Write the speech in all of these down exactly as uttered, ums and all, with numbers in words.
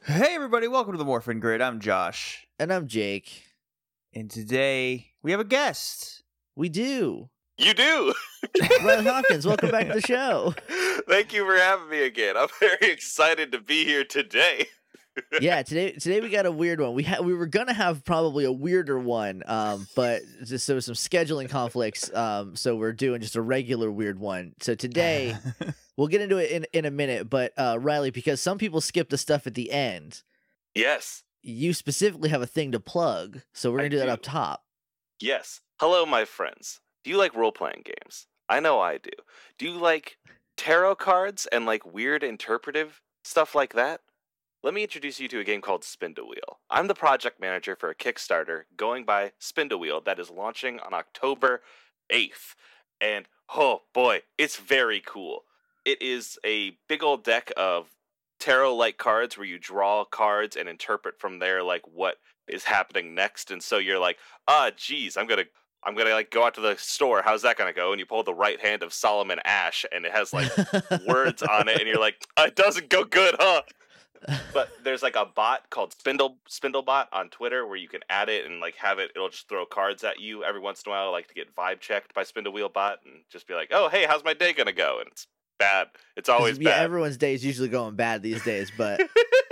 Hey everybody, welcome to the Morphin Grid. I'm Josh. And I'm Jake. And today we have a guest. We do. You do. Ryan Hawkins, welcome back to the show. Thank you for having me again. I'm very excited to be here today. Yeah, today today we got a weird one. We ha- we were gonna have probably a weirder one, um, but just there was some scheduling conflicts, um, so we're doing just a regular weird one. So today we'll get into it in, in a minute, but uh, Riley, because some people skip the stuff at the end, Yes. you specifically have a thing to plug, so we're gonna I do that do. up top. Yes. Hello, my friends. Do you like role-playing games? I know I do. Do you like tarot cards and like weird interpretive stuff like that? Let me introduce you to a game called Spindle Wheel. I'm the project manager for a Kickstarter going by Spindle Wheel that is launching on October eighth. And oh boy, it's very cool. It is a big old deck of tarot-like cards where you draw cards and interpret from there like what is happening next. And so you're like, ah, geez, I'm gonna I'm gonna like go out to the store. How's that gonna go? And you pull the right hand of Solomon Ash, and it has like words on it, and you're like, it doesn't go good, huh? But there's like a bot called Spindle Spindlebot on Twitter where you can add it and like have it. It'll just throw cards at you every once in a while. I like to get vibe checked by Spindle Wheel Bot and just be like, oh hey, how's my day gonna go? And it's bad. It's always yeah, bad. everyone's day is usually going bad these days, but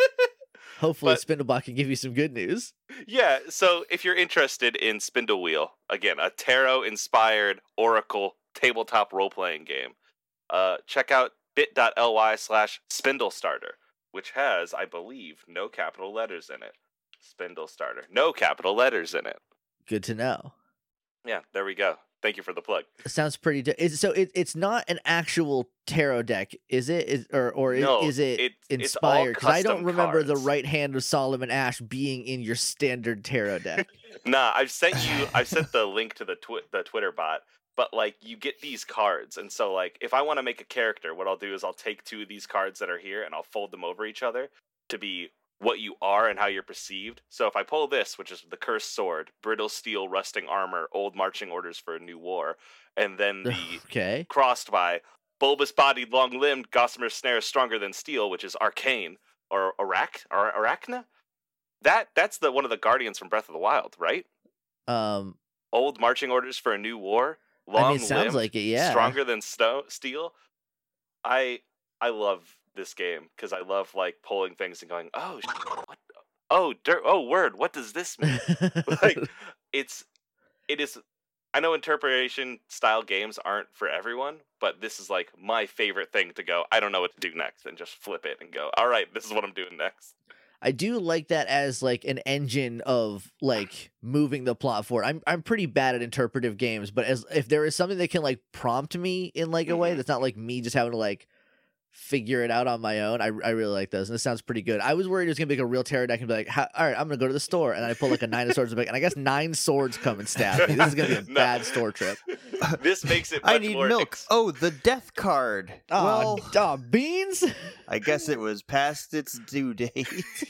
hopefully But- Spindlebot can give you some good news. Yeah, so if you're interested in Spindle Wheel, again, a tarot-inspired Oracle tabletop role-playing game, uh, check out bit.ly slash Spindle Starter, which has, I believe, no capital letters in it. Spindle Starter. No capital letters in it. Good to know. Yeah, there we go. Thank you for the plug. Sounds pretty. De- is, so it, it's not an actual tarot deck, is it? Is, or or is, No, is it, it- it's all inspired? Because I don't custom remember the cards. right hand of Solomon Ash being in your standard tarot deck. Nah, I've sent you. I've sent the link to the twi- the Twitter bot. But like, you get these cards, and so like, if I want to make a character, what I'll do is I'll take two of these cards that are here, and I'll fold them over each other to be what you are and how you're perceived. So if I pull this, which is the Cursed Sword, Brittle Steel, Rusting Armor, Old Marching Orders for a New War, and then the Okay. crossed by Bulbous Bodied, Long Limbed, Gossamer Snare, Stronger Than Steel, which is Arcane or Arak or Arachna. That that's the one of the Guardians from Breath of the Wild, right? Um, Old Marching Orders for a New War. Long I mean, it sounds limbed, like it. Yeah. Stronger than sto- steel. I I love this game because I love like pulling things and going, oh, sh- what? Oh, dirt. Oh, word. What does this mean? Like, it's it is. I know interpretation style games aren't for everyone, but this is like my favorite thing to go. I don't know what to do next, and just flip it and go. All right, this is what I'm doing next. I do like that as like an engine of like moving the plot forward. I'm I'm pretty bad at interpretive games, but as if there is something that can like prompt me in like a way Mhm. that's not like me just having to like figure it out on my own, I I really like those, and this sounds pretty good. I was worried it was gonna be like a real tarot deck and be like, "Ha- all right, I'm gonna go to the store, and I pull like a nine of swords and I guess nine swords come and stab me. This is gonna be a No. bad store trip. This makes it. Much I need more milk. ex- Oh, the death card. Oh, well, duh, beans. I guess it was past its due date.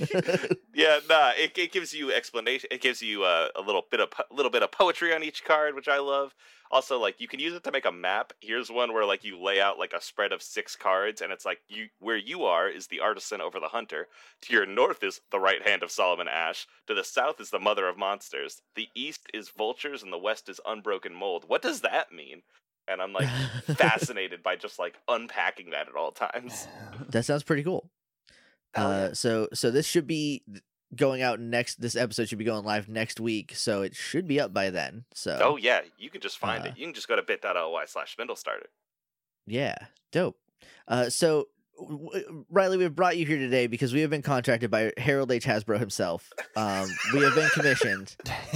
Yeah, nah. It, it gives you explanation. It gives you uh, a little bit of po- little bit of poetry on each card, which I love. Also, like, you can use it to make a map. Here's one where like you lay out like a spread of six cards, and it's like you where you are is the artisan over the hunter. To your north is the right hand of Solomon Ash. To the south is the mother of monsters. The east is vultures, and the west is unbroken mold. What does that mean? And I'm like fascinated by just like unpacking that at all times. That sounds pretty cool. Hell yeah. Uh, so so this should be going out next. This episode should be going live next week, so it should be up by then. So Oh yeah, you can just find Uh, it. You can just go to bit.ly slash spindle starter. yeah, dope. Uh, so w- w- Riley, we've brought you here today because we have been contracted by Harold H. Hasbro himself. Um, we have been commissioned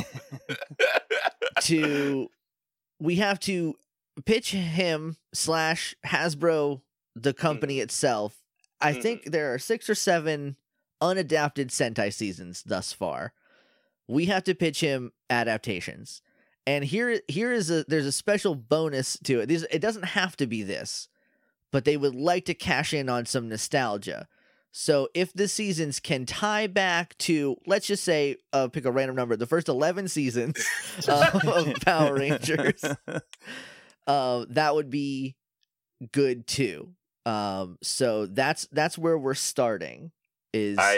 to. We have to pitch him slash Hasbro, the company itself. I Mhm. think there are six or seven unadapted Sentai seasons thus far. We have to pitch him adaptations. And here here is a there's a special bonus to it. These it doesn't have to be this, but they would like to cash in on some nostalgia. So if the seasons can tie back to, let's just say, uh, pick a random number, the first eleven seasons of, of Power Rangers, uh, that would be good too. Um, so that's that's where we're starting. Is I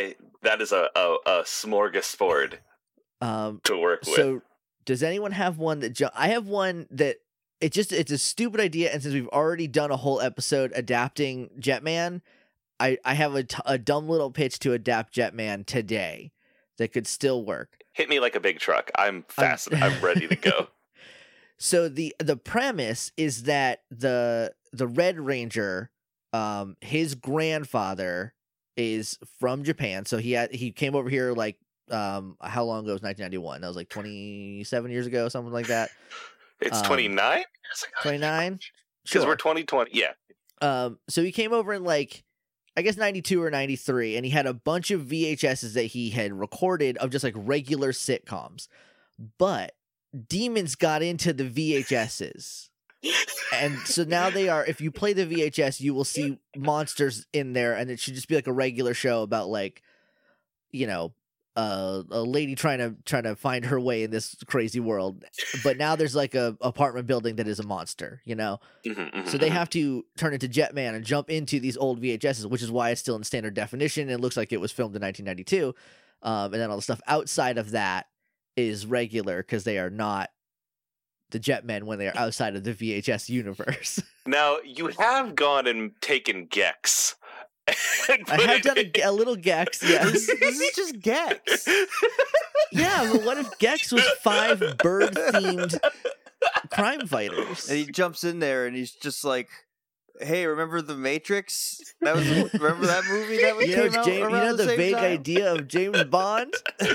That is a, a, a smorgasbord Um, to work with. so does anyone have one that ju- I have one that it just it's a stupid idea, and since we've already done a whole episode adapting Jetman, I I have a, t- a dumb little pitch to adapt Jetman today that could still work. Hit me like a big truck. I'm fascinated. I'm ready to go. So the the premise is that the the Red Ranger, um, his grandfather is from Japan. So he had he came over here like um how long ago was nineteen ninety-one? That was like twenty-seven years ago, something like that. It's Um, twenty-nine years ago. twenty-nine? Because Sure. we're twenty twenty. Yeah. Um, so he came over in like, I guess ninety-two or ninety-three, and he had a bunch of V H S's that he had recorded of just like regular sitcoms. But demons got into the V H S's. And so now they are, if you play the V H S, you will see monsters in there, and it should just be like a regular show about like, you know, uh, a lady trying to trying to find her way in this crazy world. But now there's like a apartment building that is a monster, you know? Mhm, So they mhm. have to turn into Jetman and jump into these old V H S's, which is why it's still in standard definition and looks like it was filmed in nineteen ninety-two. Um, and then all the stuff outside of that is regular because they are not the Jetmen when they are outside of the V H S universe. Now, you have gone and taken Gex. and I put have it done a, in- ge- a little Gex, yes. This, this is just Gex. Yeah, but what if Gex was five bird-themed crime fighters? And he jumps in there and he's just like, "Hey, remember the Matrix? That was remember that movie that was You know, came out James, you around know the same vague time?" idea of James Bond?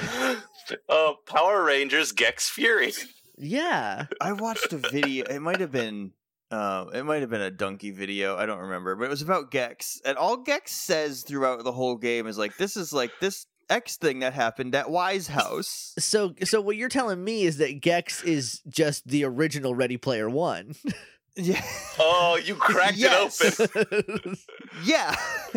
Oh, Power Rangers Gex Fury. Yeah. I watched a video. It might have been, uh, it might have been a Donkey video. I don't remember, but it was about Gex, and all Gex says throughout the whole game is like, "This is like this X thing that happened at Y's house." So, so what you're telling me is that Gex is just the original Ready Player One. Yeah, Oh, you cracked Yes. it open. yeah.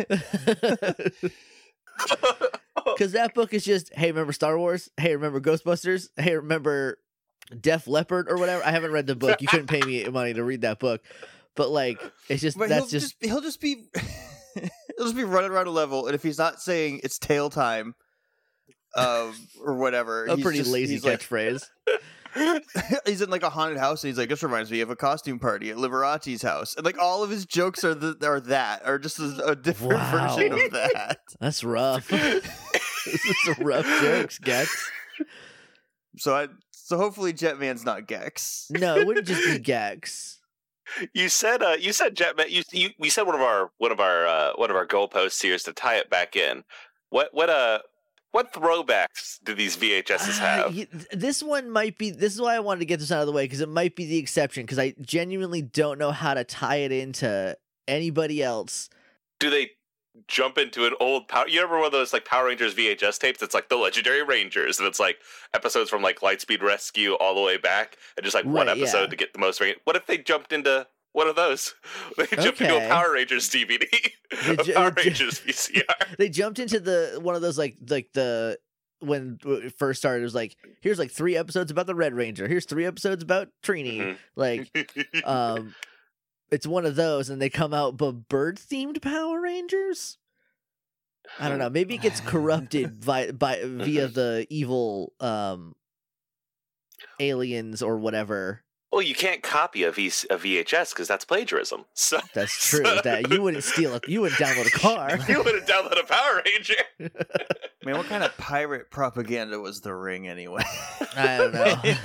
Because that book is just, hey, remember Star Wars? Hey, remember Ghostbusters? Hey, remember Def Leppard or whatever? I haven't read the book. You couldn't pay me money to read that book. But like, it's just, But that's he'll just, just, he'll just be he'll just be running around a level, and if he's not saying it's tail time, um, or whatever, a he's pretty just- lazy he's like, catchphrase. he's in like a haunted house, and he's like, "This reminds me of a costume party at Liberace's house," and like all of his jokes are the, are that, are just a, a different Wow. version of that. That's rough. This is some rough jokes, Gex. So I, so hopefully Jetman's not Gex. No, it wouldn't just be Gex. You said, uh, you said Jetman. You, you, we said one of our, one of our, uh, one of our goalposts here is to tie it back in. What, what, uh, what throwbacks do these V H S's Uh, have? y- this one might be, this is why I wanted to get this out of the way, because it might be the exception, because I genuinely don't know how to tie it into anybody else. Do they jump into an old power? You remember one of those like Power Rangers V H S tapes? It's like the Legendary Rangers, and it's like episodes from like Lightspeed Rescue all the way back, and just like one Right, episode yeah. to get the most. Ra- What if they jumped into one of those? They jumped into Okay. a Power Rangers D V D, They a ju- Power they ju- Rangers V C R. They jumped into the one of those like like the when it first started, it was like, here's like three episodes about the Red Ranger, here's three episodes about Trini. Mhm. Like, um, it's one of those, and they come out, but bird themed Power Rangers. I don't know. Maybe it gets corrupted by by via the evil um aliens or whatever. Well, you can't copy a, v- a V H S because that's plagiarism. So That's true. That you wouldn't steal it. You wouldn't download a car. you would have downloaded a Power Ranger. Man, what kind of pirate propaganda was The Ring anyway? I don't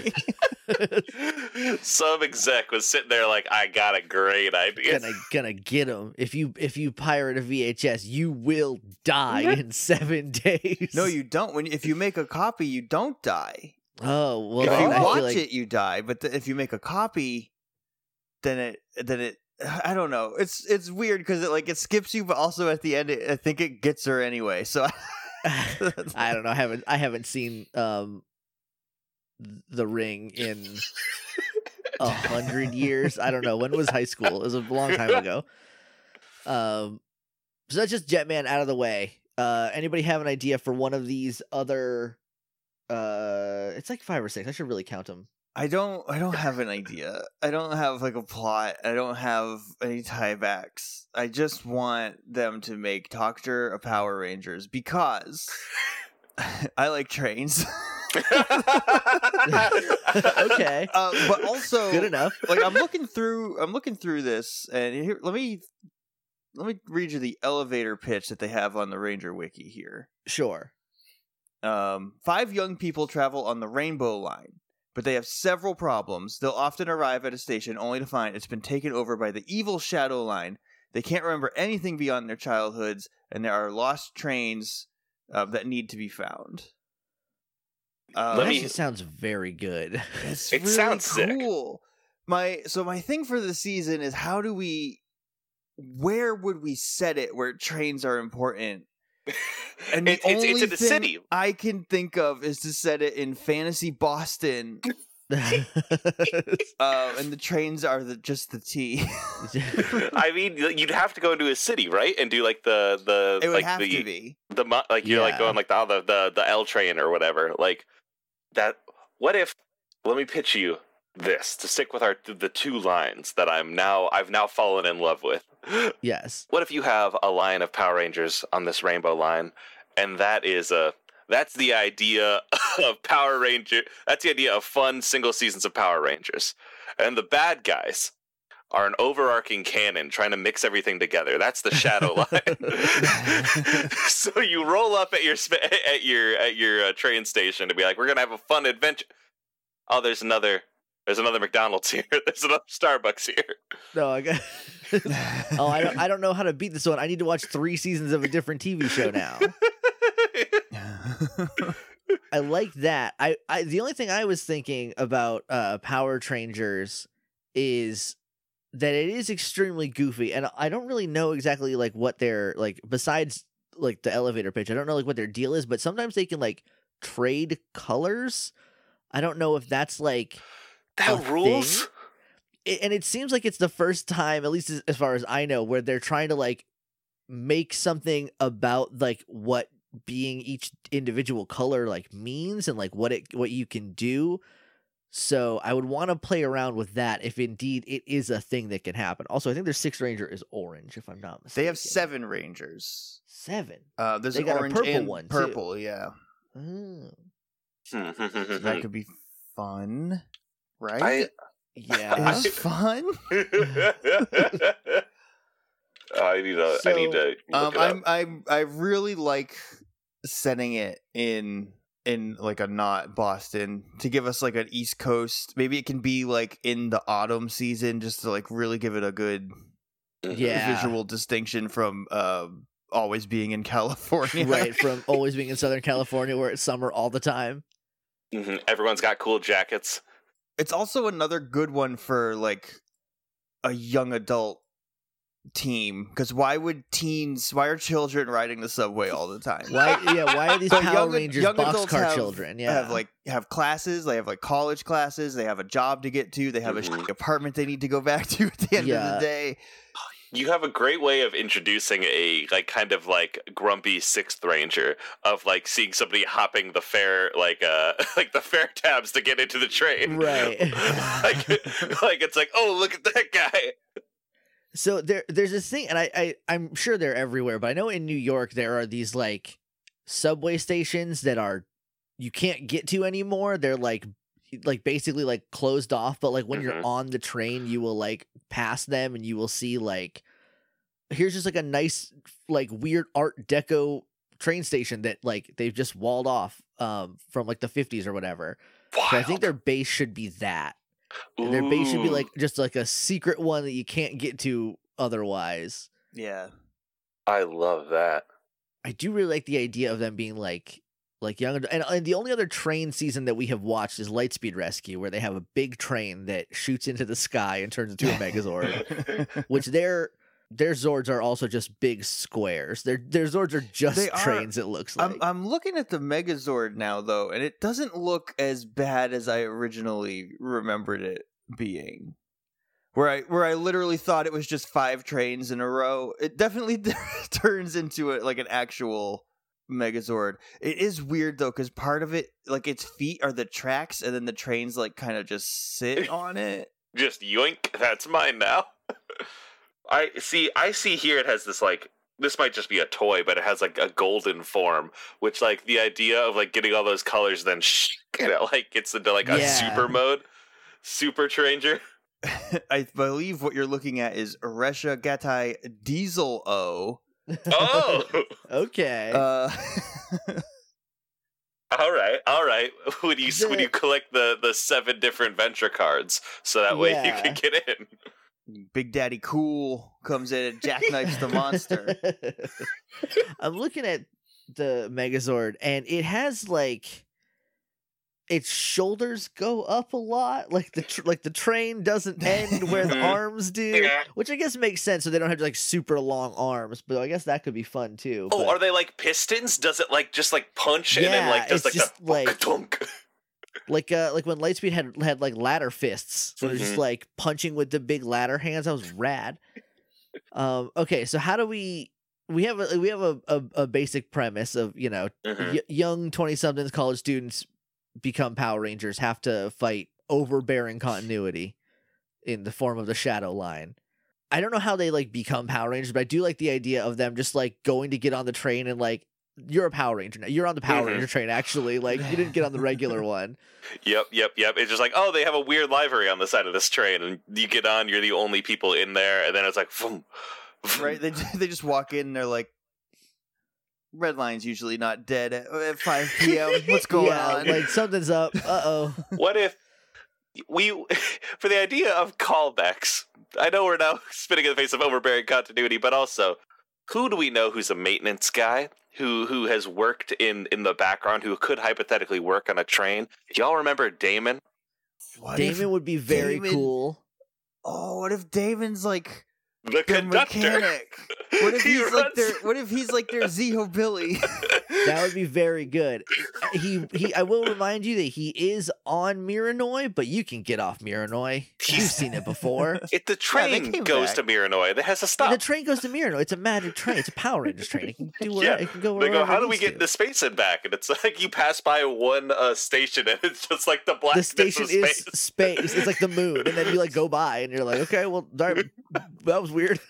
know. Some exec was sitting there like, I got a great idea. gonna gonna get him. If you if you pirate a V H S, you will die in seven days. No, you don't. When if you make a copy, you don't die. Oh well, If then you I watch feel like it, you die. But th- if you make a copy, then it then it. I don't know. It's it's weird because it like it skips you, but also at the end, it, I think it gets her anyway. So I don't know. I haven't I haven't seen um The Ring in a hundred years. I don't know. When was high school? It was a long time ago. Um, so that's just Jetman out of the way. Uh, anybody have an idea for one of these other? Uh, it's like five or six. I should really count them. I don't I don't have an idea. I don't have like a plot. I don't have any tiebacks. I just want them to make Togster a Power Rangers because I like trains. Okay. Uh, but also Good enough. like I'm looking through I'm looking through this and here let me let me read you the elevator pitch that they have on the Ranger Wiki here. Sure. Um, five young people travel on the Rainbow Line, but they have several problems. They'll often arrive at a station only to find it's been taken over by the evil Shadow Line. They can't remember anything beyond their childhoods, and there are lost trains uh, that need to be found. Uh, Let that me- just sounds very good. It's It really sounds sick. cool. My so my thing for the season is how do we, where would we set it where trains are important? And the It's- it's- it's only in the thing city. I can think of is to set it in fantasy Boston, uh, and the trains are the just the T. I mean, you'd have to go into a city, right, and do like the the It would like have the to be. the mo- like you're like Yeah. going like the, the the the L train or whatever. Like that. What if? Let me pitch you this to stick with our the two lines that I'm now I've now fallen in love with. Yes. What if you have a line of Power Rangers on this Rainbow Line, and that is a that's the idea of Power Ranger. That's the idea of fun single seasons of Power Rangers, and the bad guys are an overarching canon trying to mix everything together. That's the Shadow Line. So you roll up at your sp- at your at your uh, train station to be like, we're gonna have a fun adventure. Oh, there's another. There's another McDonald's here. There's another Starbucks here. No, I got. Oh, I don't. I don't know how to beat this one. I need to watch three seasons of a different T V show now. I like that. I, I the only thing I was thinking about uh Power Rangers is that it is extremely goofy, and I don't really know exactly like what their like besides like the elevator pitch. I don't know like what their deal is, but sometimes they can like trade colors. I don't know if that's like That a rules. thing. It, and it seems like it's the first time, at least as, as far as I know, where they're trying to like make something about like what being each individual color like means and like what it what you can do. So I would want to play around with that if indeed it is a thing that can happen. Also, I think their sixth ranger is orange, if I'm not mistaken. They have seven Rangers. Seven. Uh, there's They an got a orange purple and one, too. purple. Yeah, Oh. so that could be fun, right? I- Yeah. It's fun. I need to. I need to. Look Um, it up. I'm I'm I really like setting it in in like a not Boston to give us like an East Coast. Maybe it can be like in the autumn season just to like really give it a good Yeah. visual distinction from uh, always being in California. Right, from always being in Southern California where it's summer all the time. Mhm. Everyone's got cool jackets. It's also another good one for like a young adult team because why would teens why are children riding the subway all the time? Why yeah, why are these So Power young- Rangers young adults boxcar have- children? Yeah. have like have classes, they have like college classes, they have a job to get to, they have a Mhm. shitty apartment they need to go back to at the end of Yeah. the day. You have a great way of introducing a like kind of like grumpy sixth ranger of like seeing somebody hopping the fare like uh like the fare tabs to get into the train. Right. like like it's like, oh, look at that guy. So there there's this thing, and I, I I'm sure they're everywhere, but I know in New York there are these like subway stations that are you can't get to anymore. They're like like basically like closed off, but like when Mhm. you're on the train, you will like pass them and you will see like here's just like a nice like weird art deco train station that like they've just walled off um from like the fifties or whatever. So I think Wild. their base should be that. And their base should be Ooh. like just like a secret one that you can't get to otherwise. Yeah. I love that. I do really like the idea of them being like like young and, and the only other train season that we have watched is Lightspeed Rescue, where they have a big train that shoots into the sky and turns into a Megazord. Which their their Zords are also just big squares. Their their Zords are just They are- trains. It looks like. I'm I'm looking at the Megazord now though, and it doesn't look as bad as I originally remembered it being. Where I where I literally thought it was just five trains in a row. It definitely turns into a, like an actual Megazord. It is weird though, because part of it, like its feet are the tracks, and then the trains like kind of just sit on it. Just yoink, that's mine now. I see. I see here. It has this like. This might just be a toy, but it has like a golden form, which like the idea of like getting all those colors, then sh- you know, like gets into like a Yeah. super mode, super Tranger. I believe what you're looking at is Resha Gatai Diesel O. Oh, Okay. Uh, all right, all right. When you The- when you collect the the seven different venture cards, so that way you Yeah. can get in. Big Daddy Cool comes in and jackknifes the monster. I'm looking at the Megazord, and it has like its shoulders go up a lot, like the tr- like the train doesn't end where the Mhm. arms do, Yeah. which I guess makes sense. So they don't have like super long arms, but I guess that could be fun too. Oh, but- are they like pistons? Does it like just like punch and then Yeah, like does it's like just, the like- dunk? like uh like when Lightspeed had had like ladder fists, so they're just Mhm. like punching with the big ladder hands. That was rad. Um. Okay, so how do we? We have a we have a, a, a basic premise of, you know, Mhm. y- young twenty somethings college students become Power Rangers, have to fight overbearing continuity in the form of the Shadow Line. I don't know how they like become Power Rangers, but I do like the idea of them just like going to get on the train and like, you're a Power Ranger now. You're on the Power Mhm. Ranger train, actually. Like, you didn't get on the regular one. Yep, yep, yep. It's just like, oh, they have a weird livery on the side of this train, and you get on, you're the only people in there, and then it's like, vroom, vroom. Right? They they just walk in and they're like, Red Line's usually not dead at, at five p.m. What's going yeah, on? like something's up. Uh oh. What if we, for the idea of callbacks, I know we're now spitting in the face of overbearing continuity, but also, who do we know who's a maintenance guy? Who who has worked in, in the background, who could hypothetically work on a train? Do y'all remember Damon? What if- Damon would be very Damon- cool. oh, what if Damon's like The the conductor. mechanic? What if He he's like runs- their what if he's like their Zeho Billy? That would be very good. He he. I will remind you that he is on Miranoi, but you can get off Miranoi. You've seen it before. If the train came goes back. to Miranoi, that has to stop. The train goes to Miranoi. It's a magic train. It's a Power Rangers train. It can do where Yeah. it can go They wherever. go, how it do we needs get to." into space and back? And it's like you pass by one uh, station and it's just like the The blackness station of is space. space. It's like the moon, and then you like go by, and you're like, okay, well, that, that was weird.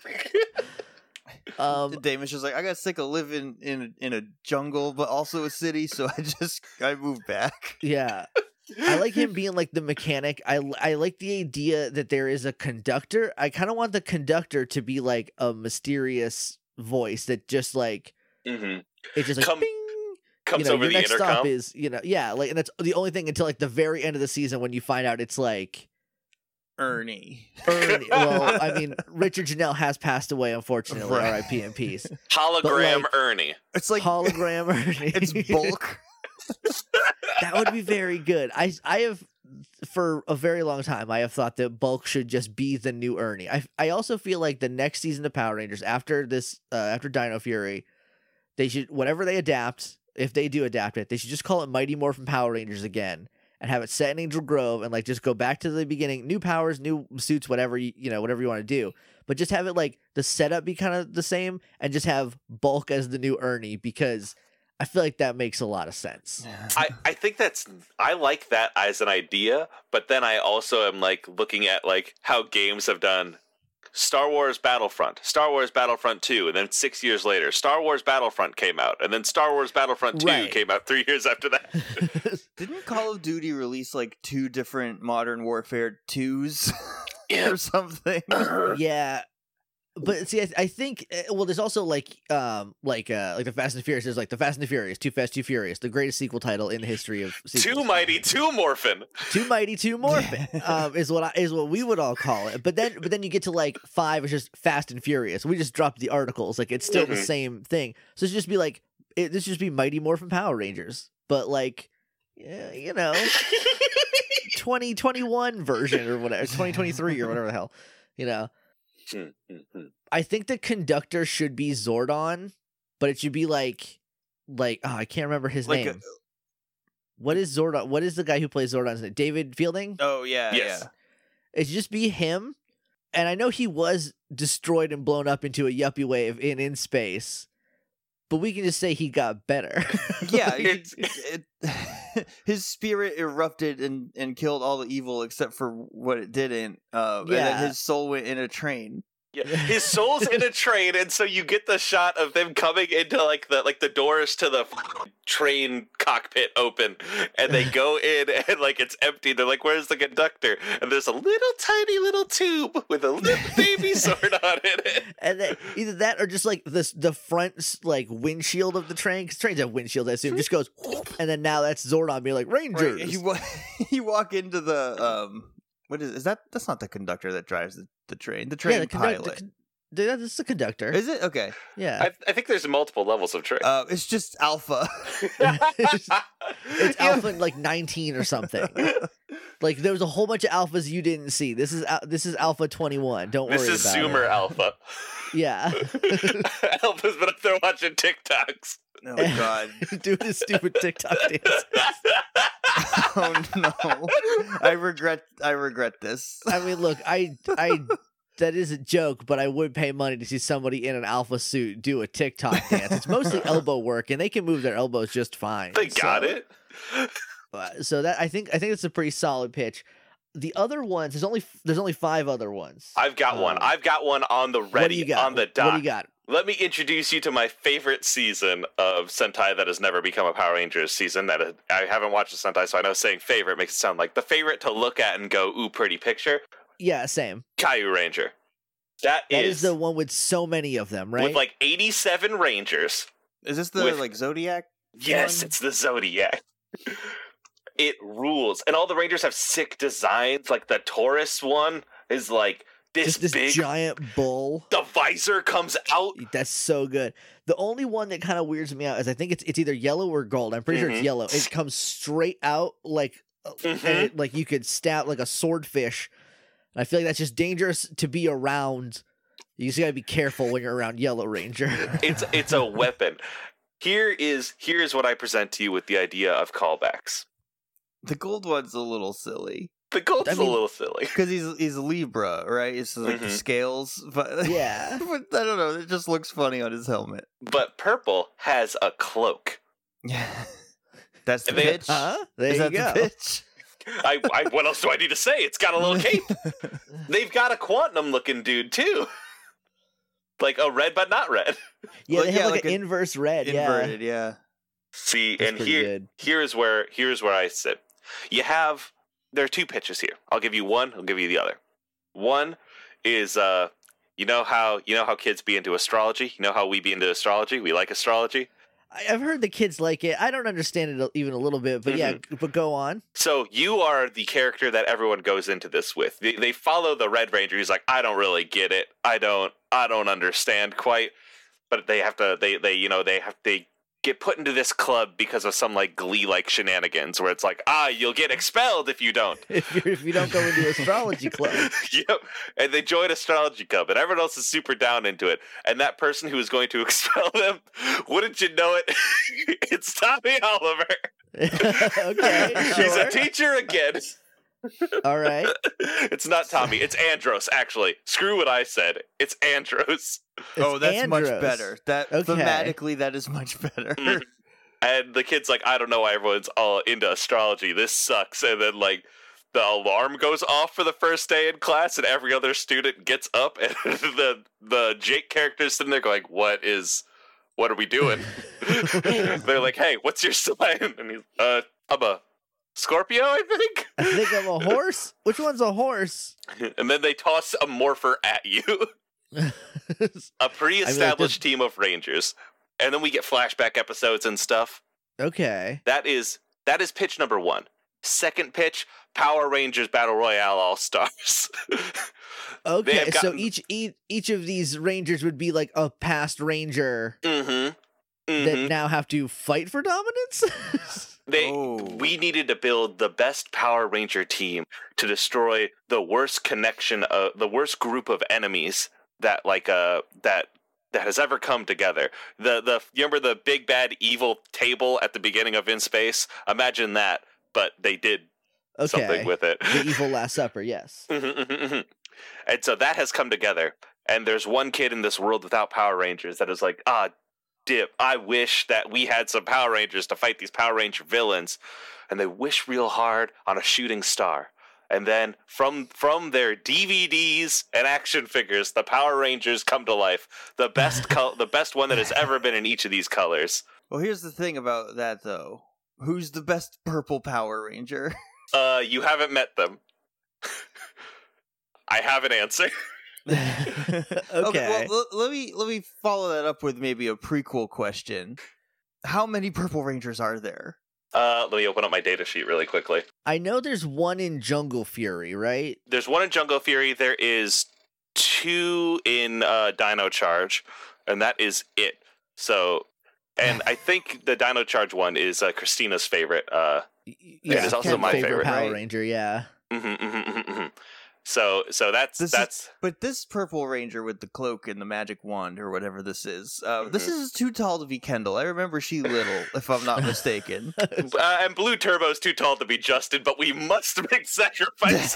Um, Damon's just like, I got sick of living in in a jungle, but also a city, so I just I moved back. yeah. I like him being like the mechanic. I I like the idea that there is a conductor. I kind of want the conductor to be like a mysterious voice that just like Mhm. it's just like Come- bing. Comes You know, over your the next intercom. stop is, you know, yeah, like, and that's the only thing until like the very end of the season when you find out it's like Ernie. Ernie. Well, I mean, Richard Janelle has passed away, unfortunately. Right. R I P in peace. Hologram like- Ernie. It's like Hologram Ernie. it's bulk. That would be very good. I I have for a very long time I have thought that Bulk should just be the new Ernie. I I also feel like the next season of Power Rangers after this uh, after Dino Fury, they should whatever they adapt, if they do adapt it, they should just call it Mighty Morphin Power Rangers again and have it set in Angel Grove and like just go back to the beginning, new powers, new suits, whatever you, you know, whatever you want to do. But just have it like the setup be kind of the same and just have Bulk as the new Ernie because I feel like that makes a lot of sense. I, I think that's I like that as an idea, but then I also am like looking at like how games have done Star Wars Battlefront, Star Wars Battlefront two, and then six years later, Star Wars Battlefront came out, and then Star Wars Battlefront two Right. came out three years after that. Didn't Call of Duty release like two different Modern Warfare twos Yeah. or something? Yeah, but see, I, I think uh, well, there's also like um like uh like the Fast and Furious. There's like the Fast and the Furious, Too Fast, Too Furious, the greatest sequel title in the history of Too sequels. mighty, too morphin. Too Mighty, Too Morphin um, is what I, is what we would all call it. But then but then you get to like five, it's just Fast and Furious. We just dropped the articles, like it's still the Mhm. same thing. So it's just be like it, this should just be Mighty Morphin Power Rangers, but like yeah, you know, twenty twenty-one version or whatever, twenty twenty-three or whatever the hell, you know. I think the conductor should be Zordon, but it should be like, like oh, I can't remember his Like name. a- What is Zordon? What is the guy who plays Zordon's name? David Fielding? Oh yeah, Yes. yeah. It should just be him. And I know he was destroyed and blown up into a yuppie wave in in space, but we can just say he got better. Yeah, Like, it, it, it, his spirit erupted and, and killed all the evil except for what it didn't. Uh, and Yeah. then his soul went in a train. Yeah, his soul's in a train, and so you get the shot of them coming into like the like the doors to the train cockpit open, and they go in, and like it's empty. They're like, "Where's the conductor?" And there's a little tiny little tube with a little baby sword on it. and then either that or just like this the front like windshield of the train, because trains have windshields, I assume, just goes, and then now that's Zordon being like Rangers. Right, you, wa- you walk into the um. What is is that? That's not the conductor that drives the, the train. The train yeah, the conduct- pilot. the con- the- that's the conductor. Is it okay? Yeah, I, I think there's multiple levels of train. Uh, it's just Alpha. it's Yeah. Alpha like nineteen or something. Like there was a whole bunch of alphas you didn't see. This is al- this is Alpha twenty-one. Don't this worry is about Zoomer it. Alpha. Yeah, Alpha's been up there watching TikToks. Oh God. doing his stupid TikTok dance. Oh no. I regret. I regret this. I mean, look, I I that is a joke, but I would pay money to see somebody in an alpha suit do a TikTok dance. It's mostly elbow work, and they can move their elbows just fine. They got So- it. Uh, so that I think I think it's a pretty solid pitch. The other ones, there's only there's only five other ones. I've got one. Um, I've got one on the What do ready, you got? on the What do you dock. got? Let me introduce you to my favorite season of Sentai that has never become a Power Rangers season. That is, I haven't watched the Sentai, so I know saying favorite makes it sound like the favorite to look at and go, ooh, pretty picture. Yeah, same. Caillou Ranger. That, That is, is the one with so many of them, right? with like eighty-seven Rangers. Is this the With- like Zodiac? Yes, one? it's the Zodiac. It rules. And all the Rangers have sick designs. Like the Taurus one is like this, Just this big. giant bull. The visor comes out. That's so good. The only one that kind of weirds me out is I think it's it's either yellow or gold. I'm pretty sure Mhm. it's yellow. It comes straight out like uh, Mhm. and it, like you could stab like a swordfish. And I feel like that's just dangerous to be around. You just gotta be careful when you're around Yellow Ranger. It's it's a weapon. Here is here is what I present to you with the idea of callbacks. The gold one's a little silly The gold's I mean- a little silly. because he's he's Libra, right? It's like the Mhm. scales, but Yeah. but I don't know. It just looks funny on his helmet. But purple has a cloak. Yeah, that's the And they- pitch. Huh? There Is you that go. the pitch? I, I what else do I need to say? It's got a little cape. They've got a quantum looking dude too. Like a red but not red. Yeah, Well, they have yeah, like, like an an inverse red. Inverted, yeah. See, Yeah, and pretty here good. here's where here's where I sit. You have there are two pitches here. I'll give you one, I'll give you the other. One is uh you know how you know how kids be into astrology? You know how we be into astrology? We like astrology. I, I've heard the kids like it. I don't understand it even a little bit, but yeah, Mm-hmm. but go on. So you are the character that everyone goes into this with. They, they follow the Red Ranger. He's like, I don't really get it. I don't. I don't understand quite. But they have to. They. They. You know. They have. They get put into this club because of some like Glee-like shenanigans, where it's like, ah, you'll get expelled if you don't. If you if you don't go into astrology club, Yep. And they join astrology club, and everyone else is super down into it. And that person who is going to expel them, wouldn't you know it? It's Tommy Oliver. okay, He's sure. a teacher again. All right. It's not Tommy. It's Andros, actually. Screw what I said. It's Andros. Oh, It's that's much Andros. better. That Okay. thematically, that is much better. Mhm. And the kid's like, I don't know why everyone's all into astrology. This sucks. And then, like, the alarm goes off for the first day in class, and every other student gets up, and the the Jake character's sitting there going, what is, what are we doing? They're like, hey, what's your sign? And he's, uh, I'm a Scorpio, I think. I think I'm a horse. Which one's a horse? And then they toss a morpher at you. A pre-established team of Rangers. And then we get flashback episodes and stuff. Okay. That is that is pitch number one. Second pitch, Power Rangers Battle Royale All Stars. Okay. have So gotten- each, each each of these rangers would be like a past ranger mm-hmm. that Mm-hmm. now have to fight for dominance. They Oh. we needed to build the best Power Ranger team to destroy the worst connection of the worst group of enemies that like uh that that has ever come together. The the you remember the big bad evil table at the beginning of In Space? Imagine that, but they did Okay. something with it. The evil Last Supper. Yes. Mhm, mhm, mhm. And so that has come together. And there's one kid in this world without Power Rangers that is like, ah, dip. I wish that we had some Power Rangers to fight these Power Ranger villains. And they wish real hard on a shooting star. And then from from their D V Ds and action figures, the Power Rangers come to life. The best col- the best one that has ever been in each of these colors. Well, here's the thing about that, though. Who's the best purple Power Ranger? Uh, you haven't met them. I have an answer. Okay. Okay, well, l- let me let me follow that up with maybe a prequel question. How many Purple Rangers are there? Uh, let me open up my data sheet really quickly. I know there's one in Jungle Fury, right? There's one in Jungle Fury. There is two in uh, Dino Charge, and that is it. So, and I think the Dino Charge one is uh, Christina's favorite. Uh, Y- Yeah, it's also Ken's my favorite, Power right? Ranger. Yeah. mhm, mhm, mhm, mhm. So, so that's This is- that's But this Purple Ranger with the cloak and the magic wand, or whatever this is, uh, this is too tall to be Kendall. I remember she little, if I'm not mistaken. uh, and Blue Turbo's too tall to be Justin, but we must make sacrifices.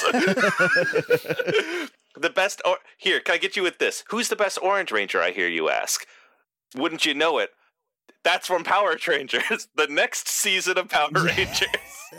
The best, or here, can I get you with this? Who's the best Orange Ranger? I hear you ask. Wouldn't you know it? That's from Power Rangers, the next season of Power Rangers.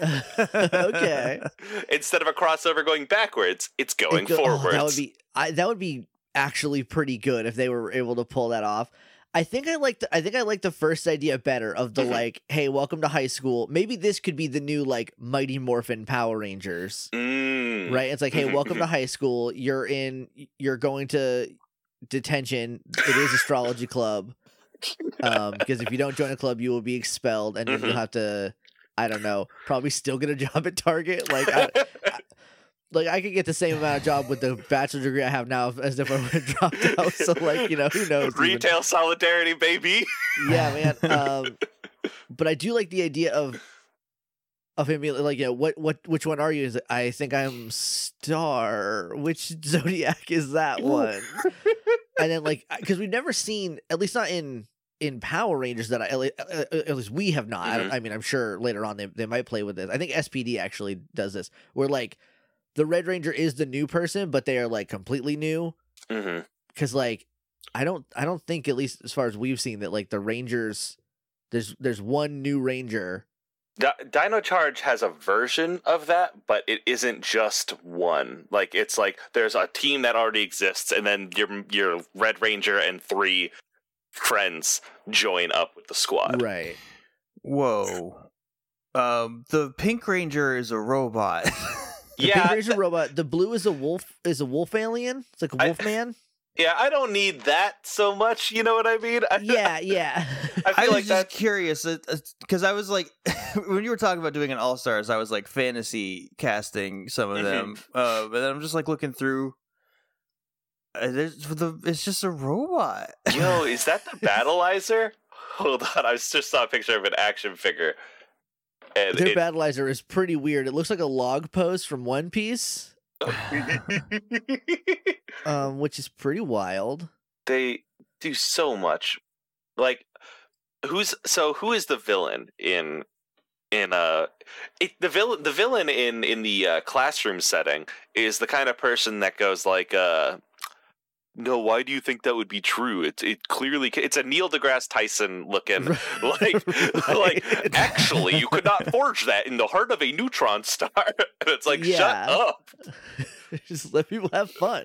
Okay. Instead of a crossover going backwards, it's going It go- oh, forwards. that would be I, that would be actually pretty good if they were able to pull that off. I think I like the I think I like the first idea better of the Mhm. like, hey, welcome to high school. Maybe this could be the new like Mighty Morphin Power Rangers. Mm. Right? It's like, hey, Mhm, welcome mhm. to high school. You're in you're going to detention. It is astrology club. Um, because if you don't join a club, you will be expelled and then Mhm. you'll have to I don't know, probably still get a job at Target. Like I, like I could get the same amount of job with the bachelor degree I have now as if I would have dropped out. So like, you know, who knows? even. Retail solidarity, baby. Yeah, man. Um, but I do like the idea of of him being like, you know, what what which one are you? Is it, I think I'm Star. Which Zodiac is that one? And then like, because we've never seen, at least not in in Power Rangers that I at le- uh, uh, at least we have not. I, don't, Mhm. I mean, I'm sure later on they they might play with this. I think S P D actually does this, where like the Red Ranger is the new person, but they are like completely new. Mm-hmm. Because like I don't I don't think, at least as far as we've seen, that like the Rangers there's there's one new Ranger. D- Dino Charge has a version of that, but it isn't just one. Like it's like there's a team that already exists, and then your your Red Ranger and three friends join up with the squad. Right. Whoa. Um, the Pink Ranger is a robot. The Yeah, Pink Ranger robot. The blue is a wolf is a wolf alien. It's like a I- wolf man. Yeah, I don't need that so much. You know what I mean? I, Yeah, yeah. I I feel was like just that. curious because I was like, when you were talking about doing an All Stars, I was like fantasy casting some of them, uh, but then I'm just like looking through. Uh, there's the it's just a robot. Yo, is that the Battleizer? Hold on, I just saw a picture of an action figure. And Their it, battleizer is pretty weird. It looks like a log pose from One Piece, um, which is pretty wild. they do so much. Like, who's so? Who is the villain in in uh? It, the villain, the villain in in the uh, classroom setting is the kind of person that goes like, uh. No, why do you think that would be true? It's it clearly it's a Neil deGrasse Tyson looking like like actually you could not forge that in the heart of a neutron star. And it's like Yeah. shut up. Just let people have fun.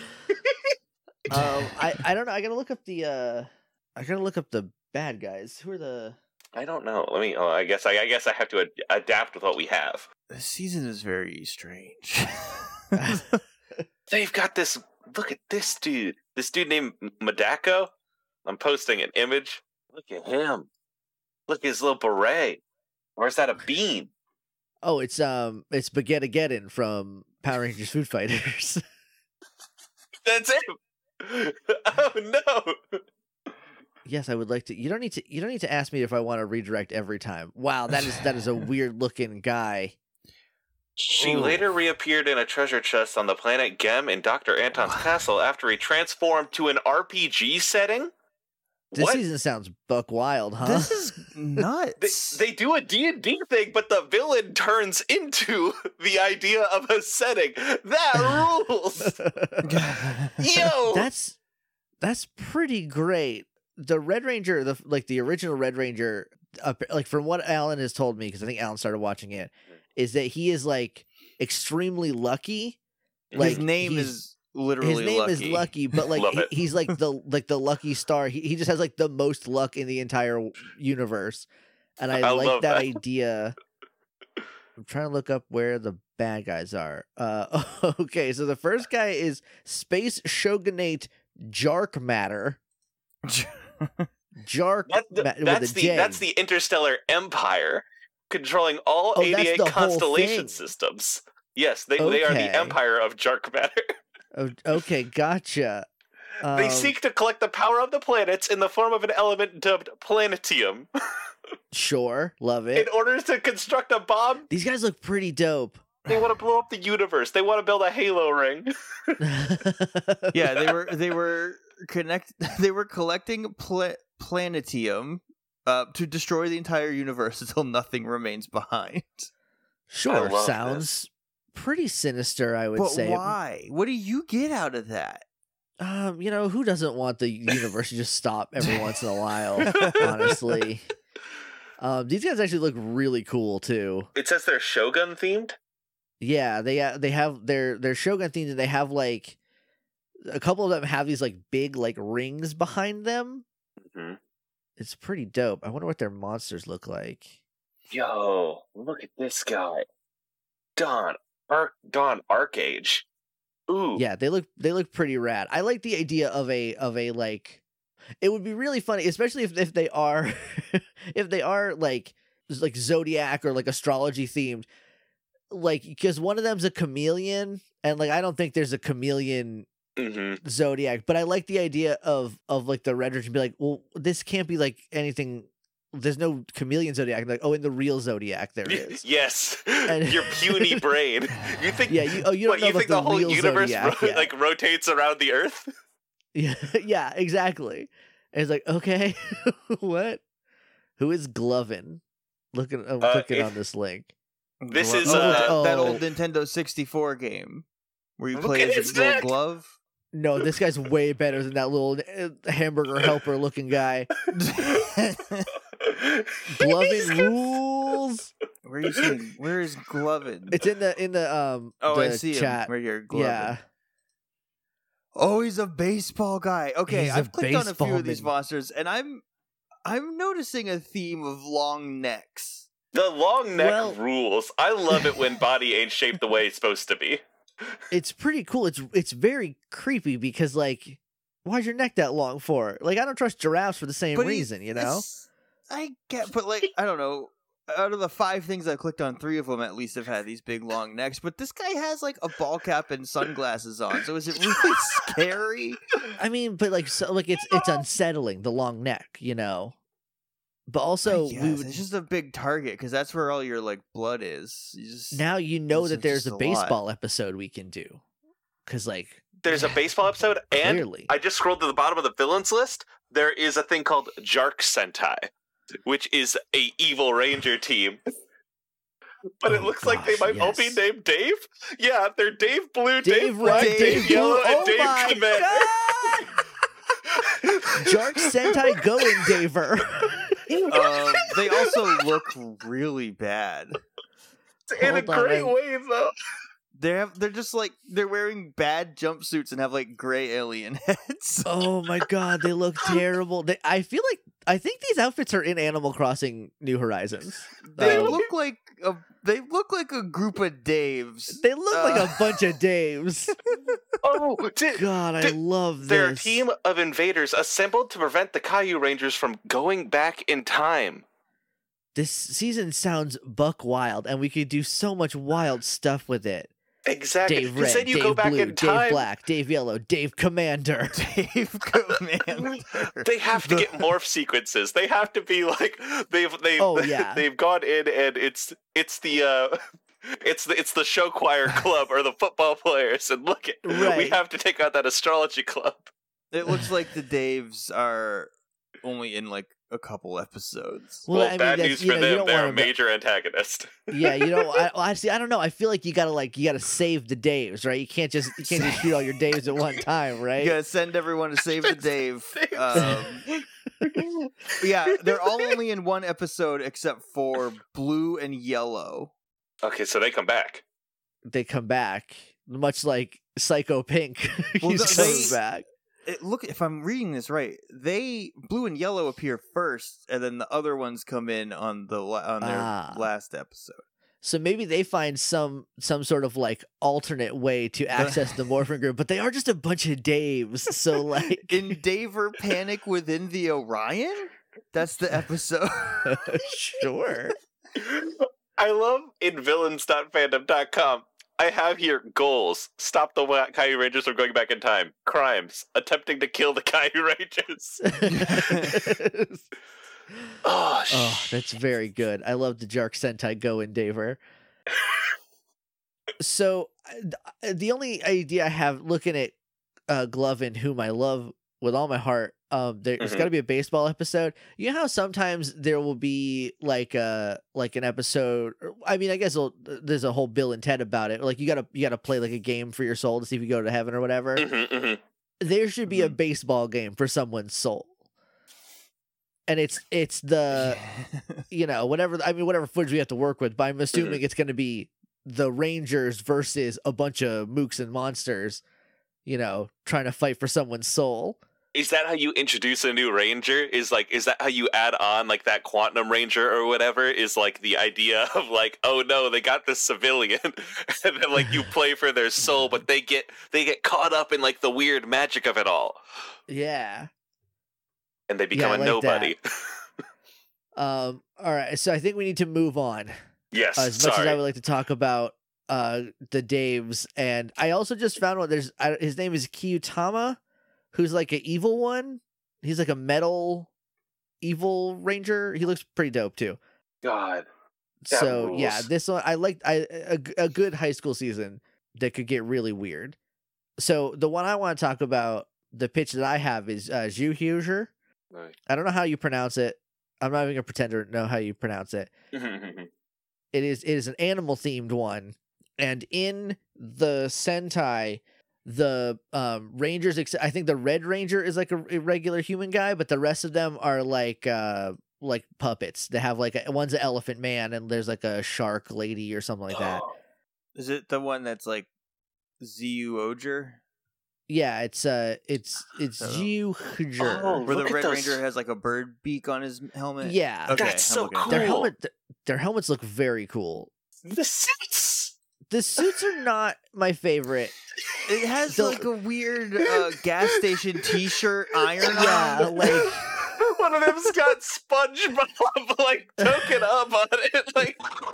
um, I I don't know. I gotta look up the uh, I gotta look up the bad guys. Who are the? I don't know. Let me. Oh, I guess I, I guess I have to ad- adapt with what we have. This season is very strange. They've got this. Look at this dude. This dude named Madako. I'm posting an image. Look at him. Look at his little beret. Or is that a bean? Oh, it's um, it's Spaghetti-geddon from Power Rangers Food Fighters. That's him. Oh no. Yes, I would like to. You don't need to. You don't need to ask me if I want to redirect every time. Wow, that is that is a weird looking guy. She Ooh. later reappeared in a treasure chest on the planet Gem in Doctor Anton's castle after he transformed to an R P G setting. This What? season sounds buck wild, huh? This is nuts. They, they do a D and D thing, but the villain turns into the idea of a setting. That rules! Yo! That's that's pretty great. the Red Ranger, the like the original Red Ranger, uh, like from what Alan has told me, because I think Alan started watching it, is that he is like extremely lucky. Like his name he's- is literally His name lucky. is Lucky, but like Love he- it. he's like the like the lucky star. He he just has like the most luck in the entire universe, and I, I like love that, that. idea. I'm trying to look up where the bad guys are. Uh, okay, so the first guy is Space Shogunate Jark Matter. Jark That, Ma- th- with that's a the J. that's the interstellar empire controlling all Oh, that's eighty-eight the whole constellation thing. systems. Yes, they they are Okay. the empire of Jark Matter. Oh, okay, gotcha. They Um, seek to collect the power of the planets in the form of an element dubbed planetium Sure, love in it. order to construct a bomb. These guys look pretty dope. They want to blow up the universe. They want to build a Halo ring. Yeah, they were they were connect they were collecting pla- planetium uh, to destroy the entire universe until nothing remains behind. Sure, love sounds pretty sinister, I would But say. why? What do you get out of that? Um, you know, who doesn't want the universe to just stop every once in a while, honestly. Um, these guys actually look really cool too. It says they're Shogun themed. Yeah, they uh, they have their their Shogun themed, and they have like a couple of them have these like big like rings behind them. Mhm. It's pretty dope. I wonder what their monsters look like. Yo, look at this guy, Don Arc Don Arcage. Ooh, Yeah, they look they look pretty rad. I like the idea of a of a like it would be really funny, especially if if they are if they are like like zodiac or like astrology themed. Like because one of them's a chameleon, and like I don't think there's a chameleon hmm zodiac, but I like the idea of of like the Red Ranger and be like, well, this can't be like anything. There's no chameleon zodiac. Like, oh, in the real zodiac there is. Yes, And- your puny brain. You think? Yeah, you oh you don't what, know you about think the, the, whole real universe zodiac ro- yet. like rotates around the Earth? Yeah, yeah, exactly. And it's like, okay, what? Who is Glovin? Looking, I'm Uh, clicking if- on this link. This Glo- is, oh, uh, that oh. old Nintendo sixty-four game where you Look play at as his a little neck. glove. No, this guy's way better than that little uh, hamburger helper looking guy. Glovin rules. Where are you seeing? Where is Glovin? It's in the in the um. Oh, the I see chat. him right here. Glovin. Yeah, Oh, he's a baseball guy. Okay, He's a I've clicked on a few of these baseballman. monsters, and I'm I'm noticing a theme of long necks. The long neck Well- rules. I love it when body ain't shaped the way it's supposed to be. it's pretty cool. It's it's very creepy because like, why's your neck that long for? Like, I don't trust giraffes for the same But he- reason, you know. it's- I get, but like I don't know. Out of the five things I clicked on, three of them at least have had these big long necks. But this guy has like a ball cap and sunglasses on. So is it really scary? I mean, but like, so like it's it's unsettling the long neck, you know. But also, I we guess. would, It's just a big target because that's where all your like blood is. You just now you know It's that there's just a a lot. baseball episode we can do, because like There's a baseball episode, and clearly, I just scrolled to the bottom of the villains list. There is a thing called Jark Sentai, which is a evil ranger team. But it Oh, looks like they gosh, might all be yes. named Dave. Yeah, they're Dave Blue, Dave, Dave Black, Red, Dave, Dave Yellow, Blue. and Oh Dave my Commander. Jark Sentai going Daver. um, they also look really bad. In a Hold on, great I'm- way, though. They have they're just like they're wearing bad jumpsuits and have like gray alien heads. Oh my god, they look terrible. They, I feel like I think these outfits are in Animal Crossing New Horizons. They Um, look like a they look like a group of Daves. they look like uh, a bunch of Daves. Oh, did, God, I Th- love this. they're a team of invaders assembled to prevent the Caillou Rangers from going back in time. This season sounds buck wild, and we could do so much wild stuff with it. Exactly. Dave you Red, said you Dave go back Blue, in time. Dave Black, Dave Yellow, Dave Commander. Dave Commander. They have to The- get morph sequences. They have to be like they've they've Oh, yeah. they've gone in and it's it's the uh it's the it's the show choir club or the football players and look at we Right. have to take out that astrology club. It looks like the Daves are only in like a couple episodes. Well, Well, I mean, bad that's- news you for know, you them. don't They're a want 'em to- major antagonist. Yeah, you know, I, honestly, I don't know. I feel like you gotta like you gotta save the Daves, right? You can't just you can't just shoot all your Daves at one time, right? You gotta send everyone to save the Dave. Daves. Um, Yeah, they're all only in one episode except for Blue and Yellow. Okay, so they come back. They come back, much like Psycho Pink. Well, He's they- coming back. It, look, if I'm reading this right, they Blue and Yellow appear first, and then the other ones come in on the la- on their Ah. last episode. So maybe they find some some sort of like alternate way to access the Morphin Group, but they are just a bunch of Daves. So like, Endeavor Panic Within the Orion? That's the episode. sure. I love in villains dot fandom dot com. I have here goals. Stop the Wa- Caillou Rangers from going back in time. Crimes. Attempting to kill the Caillou Rangers. oh, Oh, that's very good. I love the Jark Sentai Go Endeavor. So uh, the only idea I have looking at uh, Glovin, whom I love with all my heart, um, there, there's Mhm. got to be a baseball episode. You know how sometimes there will be like a like an episode. or- I mean, I guess it'll, there's a whole Bill and Ted about it. Like you gotta you gotta play like a game for your soul to see if you go to heaven or whatever. Mhm, mhm. There should be a Mhm. baseball game for someone's soul. And it's it's the you know, whatever I mean, whatever footage we have to work with, but I'm assuming it's gonna be the Rangers versus a bunch of mooks and monsters, you know, trying to fight for someone's soul. Is that how you introduce a new ranger? Is like, is that how you add on like that quantum ranger or whatever? Is like the idea of like, oh no, they got this civilian, and then like you play for their soul, but they get they get caught up in like the weird magic of it all, Yeah. and they become I a like nobody. Um all right, so I think we need to move on. yes, Uh, as much sorry. as I would like to talk about uh the Daves, and I also just found one. There's I, his name is Kyutama, who's like an evil one. He's like a metal evil ranger. He looks pretty dope too. God, That So yeah, rules. this one I like. I a, a good high school season that could get really weird. So the one I want to talk about, the pitch that I have is uh, Zhu Huger. Right. I don't know how you pronounce it. I'm not even gonna pretend to know how you pronounce it. It is it is an animal themed one, and in the Sentai, the um, Rangers. Ex- I think the Red Ranger is like a, a regular human guy, but the rest of them are like uh like puppets. They have like a, one's an elephant man, and there's like a shark lady or something like that. Is it the one that's like Z U Oger? Yeah, it's uh, it's it's Oh. Zhu Huger. Oh, Where the Look at Red those- Ranger has like a bird beak on his helmet? Yeah, Okay, That's I'm so looking at it. their cool. helmet, th- their helmets look very cool. The suits. The suits are not my favorite. It has So- like a weird uh, gas station T-shirt iron. Yeah, on. like One of them's got SpongeBob like token up on it, like.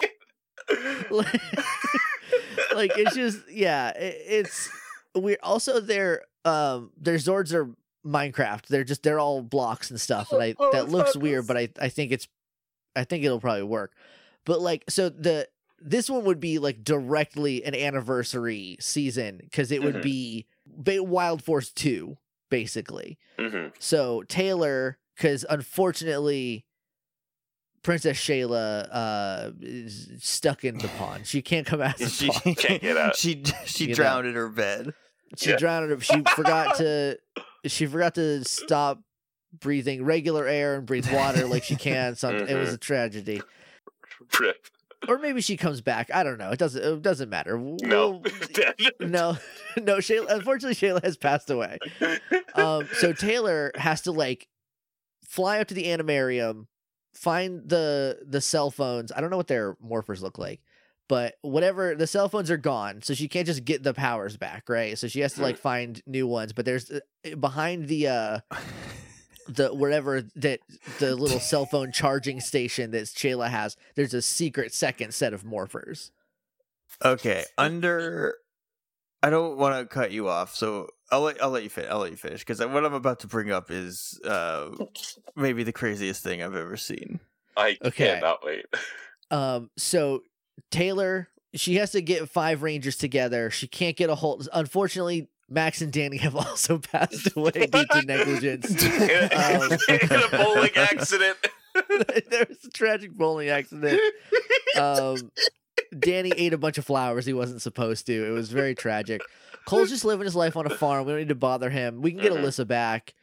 like, like it's just yeah, it, it's weird. Also, their um their Zords are Minecraft. They're just they're all blocks and stuff, and I Oh, that looks that weird, is- but I I think it's I think it'll probably work. But like so the this one would be like directly an anniversary season because it would Mhm. be ba- Wild Force two basically. hmm So Taylor, because unfortunately, Princess Shayla uh, is stuck in the pond. She can't come out of the she pond. Can't get out. She she You know. drowned in her bed. She Yeah. drowned. Her, she forgot to. She forgot to stop breathing regular air and breathe water like she can. So it was a tragedy. Rip. Or maybe she comes back. I don't know. It doesn't. It doesn't matter. No. We'll- no, no. Shayla. Unfortunately, Shayla has passed away. Um, so Taylor has to like fly up to the animarium, find the the cell phones. I don't know what their morphers look like, but whatever, the cell phones are gone, so she can't just get the powers back, right? So she has to like find new ones. But there's uh, behind the uh the wherever that the little cell phone charging station that Shayla has, there's a secret second set of morphers. Okay, under. I don't want to cut you off, so I'll let I'll let you finish. I'll let you finish because what I'm about to bring up is uh, maybe the craziest thing I've ever seen. I Okay. cannot wait. Um, so Taylor, she has to get five Rangers together. She can't get a hold. Unfortunately, Max and Danny have also passed away due to negligence. Um, In a bowling accident. there was a tragic bowling accident. Um, Danny ate a bunch of flowers he wasn't supposed to. It was very tragic. Cole's just living his life on a farm. We don't need to bother him. We can get Mhm. Alyssa back.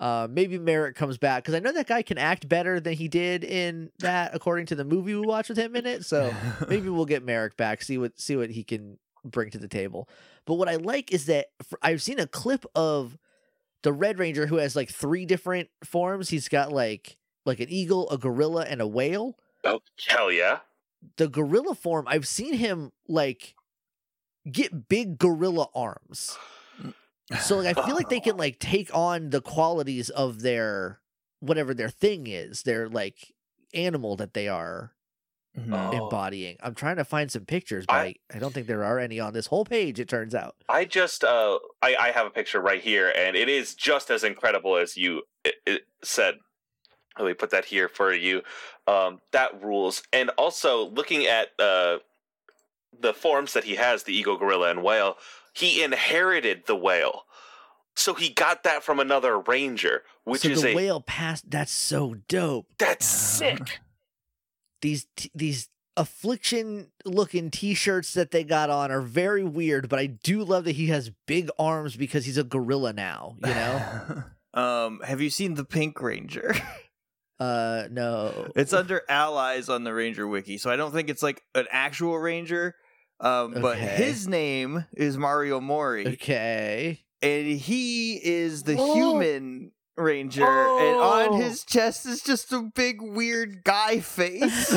Uh, maybe Merrick comes back because I know that guy can act better than he did in that, according to the movie we watched with him in it. So maybe we'll get Merrick back, see what see what he can bring to the table. But what I like is that for, I've seen a clip of the Red Ranger who has like three different forms. He's got like like an eagle, a gorilla, and a whale. Oh, hell yeah. The gorilla form, I've seen him like get big gorilla arms. So like I feel like they can like take on the qualities of their whatever their thing is, their like animal that they are Mhm. Oh. embodying. I'm trying to find some pictures, but I, I- I don't think there are any on this whole page, it turns out. I just, uh, I, I have a picture right here, and it is just as incredible as you it, it said. Let me put that here for you. Um, that rules. And also, looking at uh, the forms that he has, the eagle, gorilla, and whale, he inherited the whale. So he got that from another ranger, which so is the a... whale passed. That's so dope. That's sick. These t- these affliction looking t-shirts that they got on are very weird, but I do love that he has big arms because he's a gorilla now, you know? um, have you seen the Pink Ranger? uh no. It's under allies on the Ranger Wiki, so I don't think it's like an actual Ranger. Um, but Okay. his name is Mario Mori, Okay. and he is the Oh. human Ranger, and Oh. on his chest is just a big weird guy face.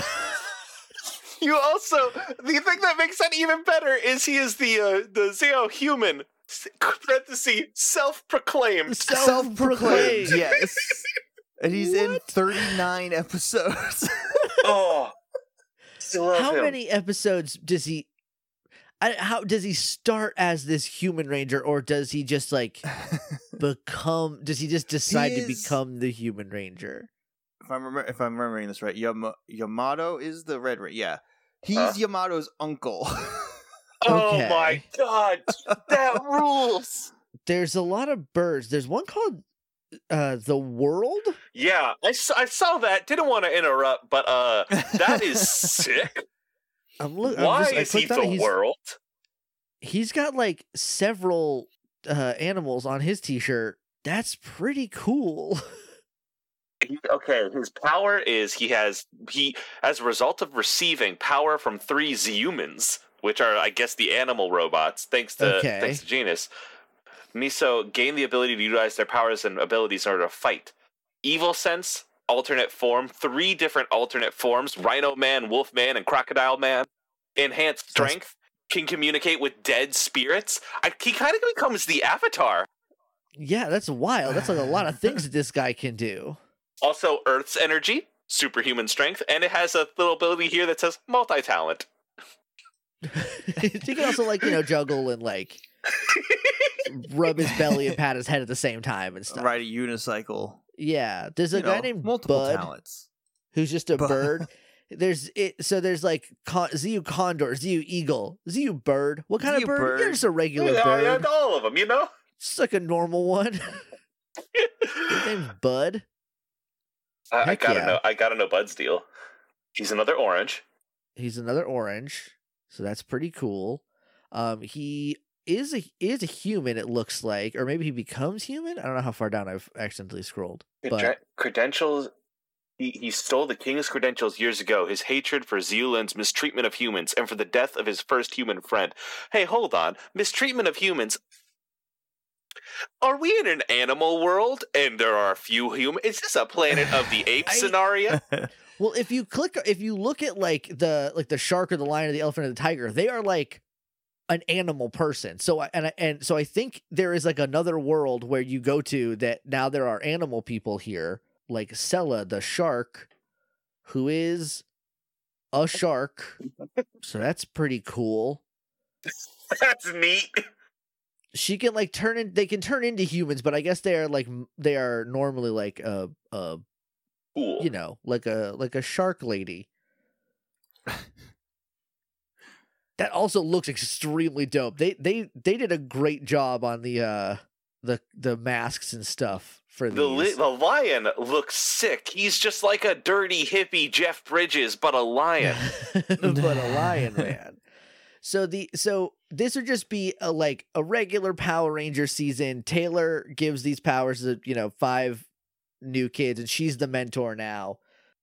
You also... The thing that makes that even better is he is the, uh, the Zeo human, parenthesis, self-proclaimed. Self-proclaimed. yes. And he's in thirty-nine episodes. Oh, I love How him. many episodes does he I, how does he start as this human ranger, or does he just like become does he just decide He to is- become the human ranger? if I'm remember, if I'm remembering this right, Yama- Yamato is the Red Ranger. Yeah, he's Huh? Yamato's uncle. Oh Okay. my god, that rules! There's a lot of birds. There's one called uh the World. Yeah, I, s- I saw that. Didn't want to interrupt, but uh, that is sick. I'm look. Why I'm just, I is he clicked on it. the He's, world? he's got like several uh animals on his t-shirt. That's pretty cool. He- Okay, his power is he has he as a result of receiving power from three Zhumans, which are I guess the animal robots. Thanks to Okay. thanks to Genus, Miso gained the ability to utilize their powers and abilities in order to fight. Evil Sense, alternate form, three different alternate forms: Rhino Man, Wolf Man, and Crocodile Man. Enhanced strength, can communicate with dead spirits. I, he kind of becomes the Avatar. Yeah, that's wild. That's like a lot of things that this guy can do. Also, Earth's energy, superhuman strength, and it has a little ability here that says multi-talent. He can also like, you know, juggle and like rub his belly and pat his head at the same time and stuff. Ride a unicycle. Yeah, there's a You guy know, named multiple Bud talents. who's just a Bud. bird. There's it. So there's like con- Ziu Condor, Ziu Eagle, Ziu Bird. What kind Ziu of bird? bird. You're just a regular Yeah, bird. yeah, all of them, you know? Just like a normal one. His name's Bud. I, I Heck gotta yeah. know. I gotta know Bud's deal. He's another orange. He's another orange, so that's pretty cool. Um, he is a is a human. It looks like, or maybe he becomes human. I don't know how far down I've accidentally scrolled. But Cred- credentials. He, he stole the king's credentials years ago. His hatred for Zealand's mistreatment of humans and for the death of his first human friend. Hey, hold on. Mistreatment of humans. Are we in an animal world and there are a few humans? Is this a Planet of the Apes I- scenario? well, if you click, if you look at like the like the shark or the lion or the elephant or the tiger, they are like an animal person. So I- and I, and so I think there is like another world where you go to that now there are animal people here, like Sella the shark, who is a shark. So that's pretty cool. That's neat. She can like turn in. They can turn into humans, but I guess they are like m- they are normally like a a Cool. you know like a like a shark lady. That also looks extremely dope. They they they did a great job on the uh the the masks and stuff for The, li- these. the lion looks sick. He's just like a dirty hippie Jeff Bridges, but a lion. but a lion man. So the so this would just be a like a regular Power Ranger season. Taylor gives these powers to, you know, five new kids, and she's the mentor now.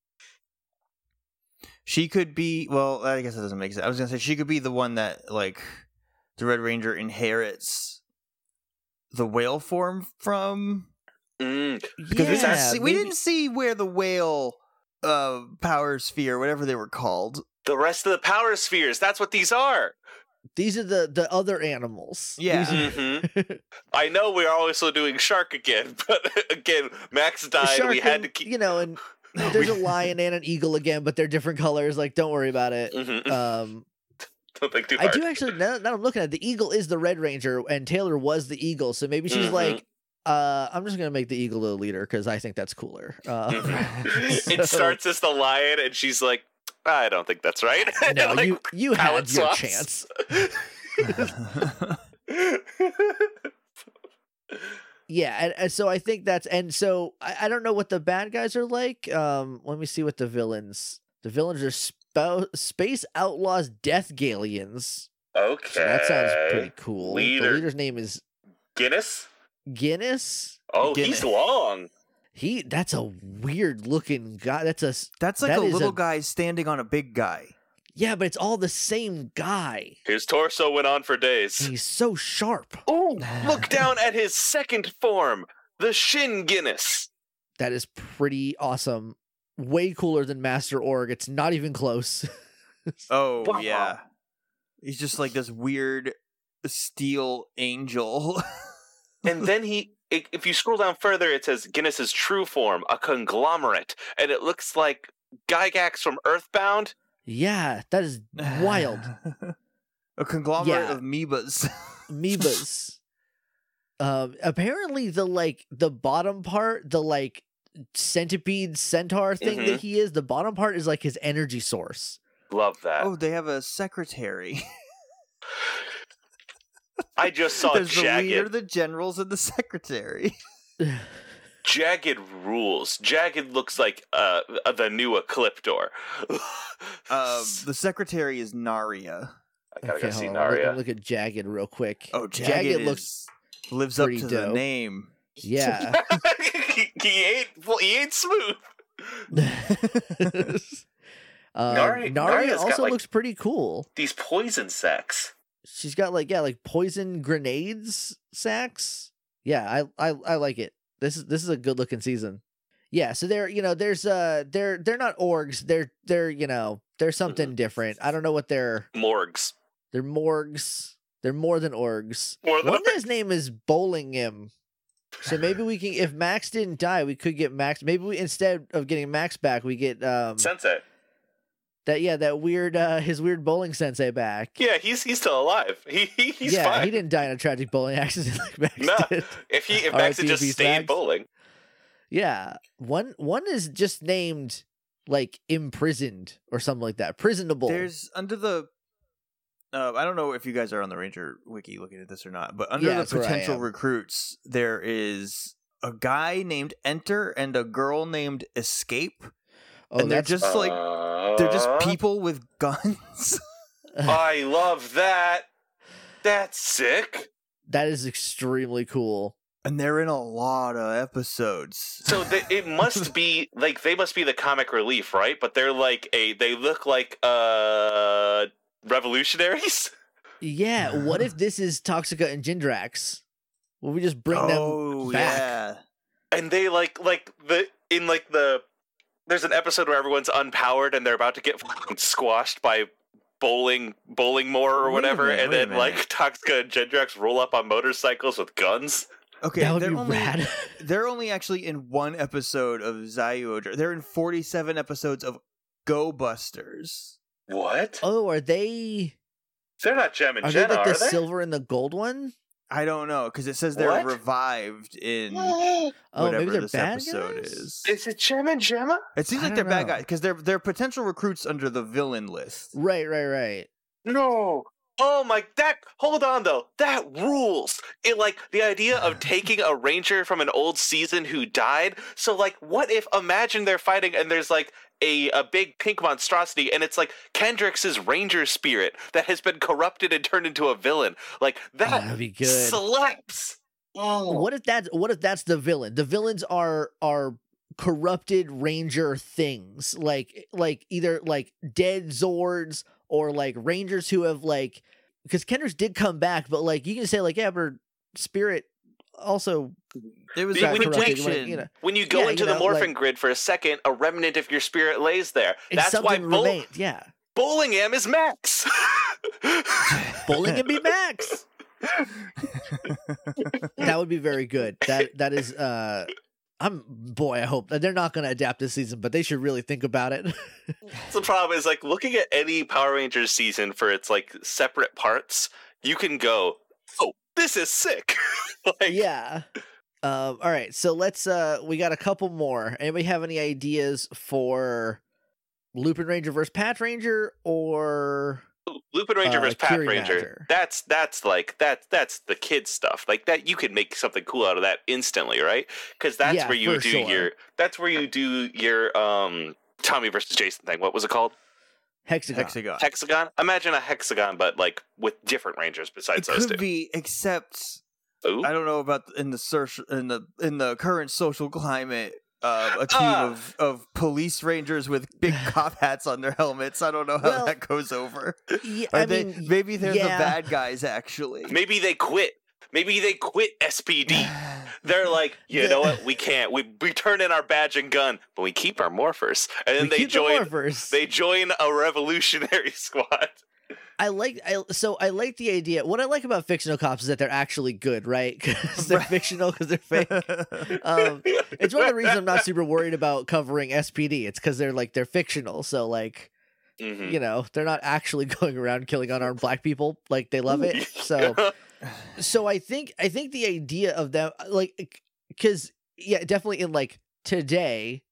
She could be, well, I guess that doesn't make sense. I was going to say she could be the one that, like, the Red Ranger inherits the whale form from. Mm. Because we, Yeah, didn't see, we maybe- didn't see where the whale uh, power sphere, whatever they were called. The rest of the power spheres, that's what these are. These are the the other animals. Yeah. These are- hmm I know we are also doing Shark again, but again, Max died. Shark We had and, to keep. you know, and there's a lion and an eagle again, but they're different colors. Like, don't worry about it. Mhm. Um, Don't think too I hard. do actually. Now, now I'm looking at it, the eagle is the Red Ranger, and Taylor was the eagle. So maybe she's Mhm. like, uh, I'm just gonna make the eagle the leader because I think that's cooler. Uh, Mhm. It so- starts as the lion, and she's like, I don't think that's right. No, Like, you you had palette your swaps. chance. Yeah, and, and so I think that's and so I, I don't know what the bad guys are like. Um, let me see what the villains. The villains are spo- space outlaws, death galleons. Okay. So that sounds pretty cool. Leader. The leader's name is Guinness? Guinness. Oh, Guinness. he's long. He that's a weird looking guy. That's a s- That's like That a is little a- guy standing on a big guy. yeah, but it's all the same guy. His torso went on for And days. he's so sharp. Oh, look down at his second form, the Shin Guinness. That is pretty awesome. Way cooler than Master Org. It's not even close. Oh, Wow. yeah. He's just like this weird steel angel. And then he, i- if you scroll down further, it says Guinness's true form, a conglomerate, and it looks like Gygax from Earthbound. Yeah, that is wild. A conglomerate Yeah. of amoebas. Amoebas. um, apparently the like the bottom part, the like centipede centaur thing Mhm. that he is, the bottom part is like his energy source. Love that. Oh, they have a secretary. I just saw There's the leader, Jagged. the generals, and the secretary. Jagged rules. Jagged looks like uh, the new Ecliptor. Um, the secretary is Naria. I gotta go see hold on, let me Naria. look at Jagged real quick. Oh, Jagged, Jagged is- looks lives up pretty to the dope. name. yeah. he, he ain't well, he ain't smooth. um, Nari- Naria Naria's got, also like- looks pretty cool. These poison sacks. She's got like yeah, like poison grenades sacks. Yeah, I I I like it. This is this is a good looking season. Yeah, so they're you know there's uh they're they're not orgs. They're they're you know they're something different. I don't know what they're Morgs. they're morgs. They're more than orgs. More than One guy's name is Bowlingham. So maybe we can if Max didn't die, we could get Max. Maybe we instead of getting Max back, we get um Sensei. that yeah that weird uh his weird bowling sensei back. Yeah, he's he's still alive. He, he he's yeah, fine. he didn't die in a tragic bowling accident like Max No. did. If he if R I Max had P just Peace stayed Max. bowling. Yeah, one one is just named like imprisoned or something like that. Prisonable. There's under the. Uh, I don't know if you guys are on the Ranger Wiki looking at this or not, but under Yeah, the that's where I potential am. recruits, there is a guy named Enter and a girl named Escape, oh, and they're that's just like they're just Uh, people with guns. I love that. That's sick. that is extremely cool. And they're in a lot of episodes. So they, it must be like they must be the comic relief, right? But they're like a they look like uh revolutionaries. Yeah, what if this is Toxica and Jindrax? Will we just bring them oh back? yeah, And they like like the in like the there's an episode where everyone's unpowered and they're about to get f***ing squashed by bowling bowling more or Wait a whatever, minute, and wait a then like minute. Toxica and Gendrax roll up on motorcycles with guns. okay. that would they're be only rad. they're only actually in one episode of Zyuohger. They're in forty-seven episodes of Go Busters. What? Oh, are they? They're not Gem and Are they Jenna, like the are they? silver and the gold one? I don't know because it says they're What? revived in Oh, whatever maybe they're this bad episode guys? is. Is it Gem and Gemma? It seems I like they're don't bad know. guys because they're they're potential recruits under the villain list. Right, right, right. No. Oh my, that, hold on though, that rules. It, like, the idea of taking a ranger from an old season who died. So, like, what if, imagine they're fighting and there's, like, a, a big pink monstrosity and it's, like, Kendrix's ranger spirit that has been corrupted and turned into a villain. Like, that Oh, that'd be good. slaps. Oh. What if that's what if that's the villain? The villains are are corrupted ranger things, like like either like dead Zords or like rangers who have like, because Kendricks did come back, but like you can say like, yeah, but spirit also There was When a you- projection. like, you know, When you go Yeah, into you the know, morphing like- grid for a second, a remnant of your spirit lays there. and That's why something Bull- remained. Yeah, Bowlingham is Max. bowling can be Max. That would be very good. That that is. uh I'm boy. I hope they're not going to adapt this season, but they should really think about it. The problem is, like, looking at any Power Rangers season for its, like, separate parts, you can go, oh, this is sick. Like, Yeah. Um, all right, so let's uh we got a couple more. Anybody have any ideas for Lupin Ranger versus Patch Ranger or Lupin Ranger Uh, versus Pat Curie Ranger. Badger. That's that's like that that's the kid stuff. Like that, you can make something cool out of that instantly, right? Because that's Yeah, where you for do sure. your that's where you do your um Tommy versus Jason thing. What was it called? Hexagon? Hexagon. Hexagon. Imagine a hexagon, but like with different Rangers It besides those could two. be, except Ooh. I don't know about in the search in the in the current social climate. Uh, a team Ah. of, of police rangers with big cop hats on their helmets. I don't know how Well, that goes over. Yeah, Are I they? mean, Maybe they're yeah. the bad guys. Actually, Maybe they quit. Maybe they quit S P D. They're like, you The- know what? We can't. We we turn in our badge and gun, but we keep our morphers, and then we they keep the join. morphers. They join a revolutionary squad. I like I so I like the idea. What I like about fictional cops is that they're actually good, right? Because they're Right. fictional, because they're fake. Um, it's one of the reasons I'm not super worried about covering S P D. It's because they're like they're fictional, so like Mhm. you know they're not actually going around killing unarmed black people. Like they love it. So so I think I think the idea of them like because yeah, definitely in like today,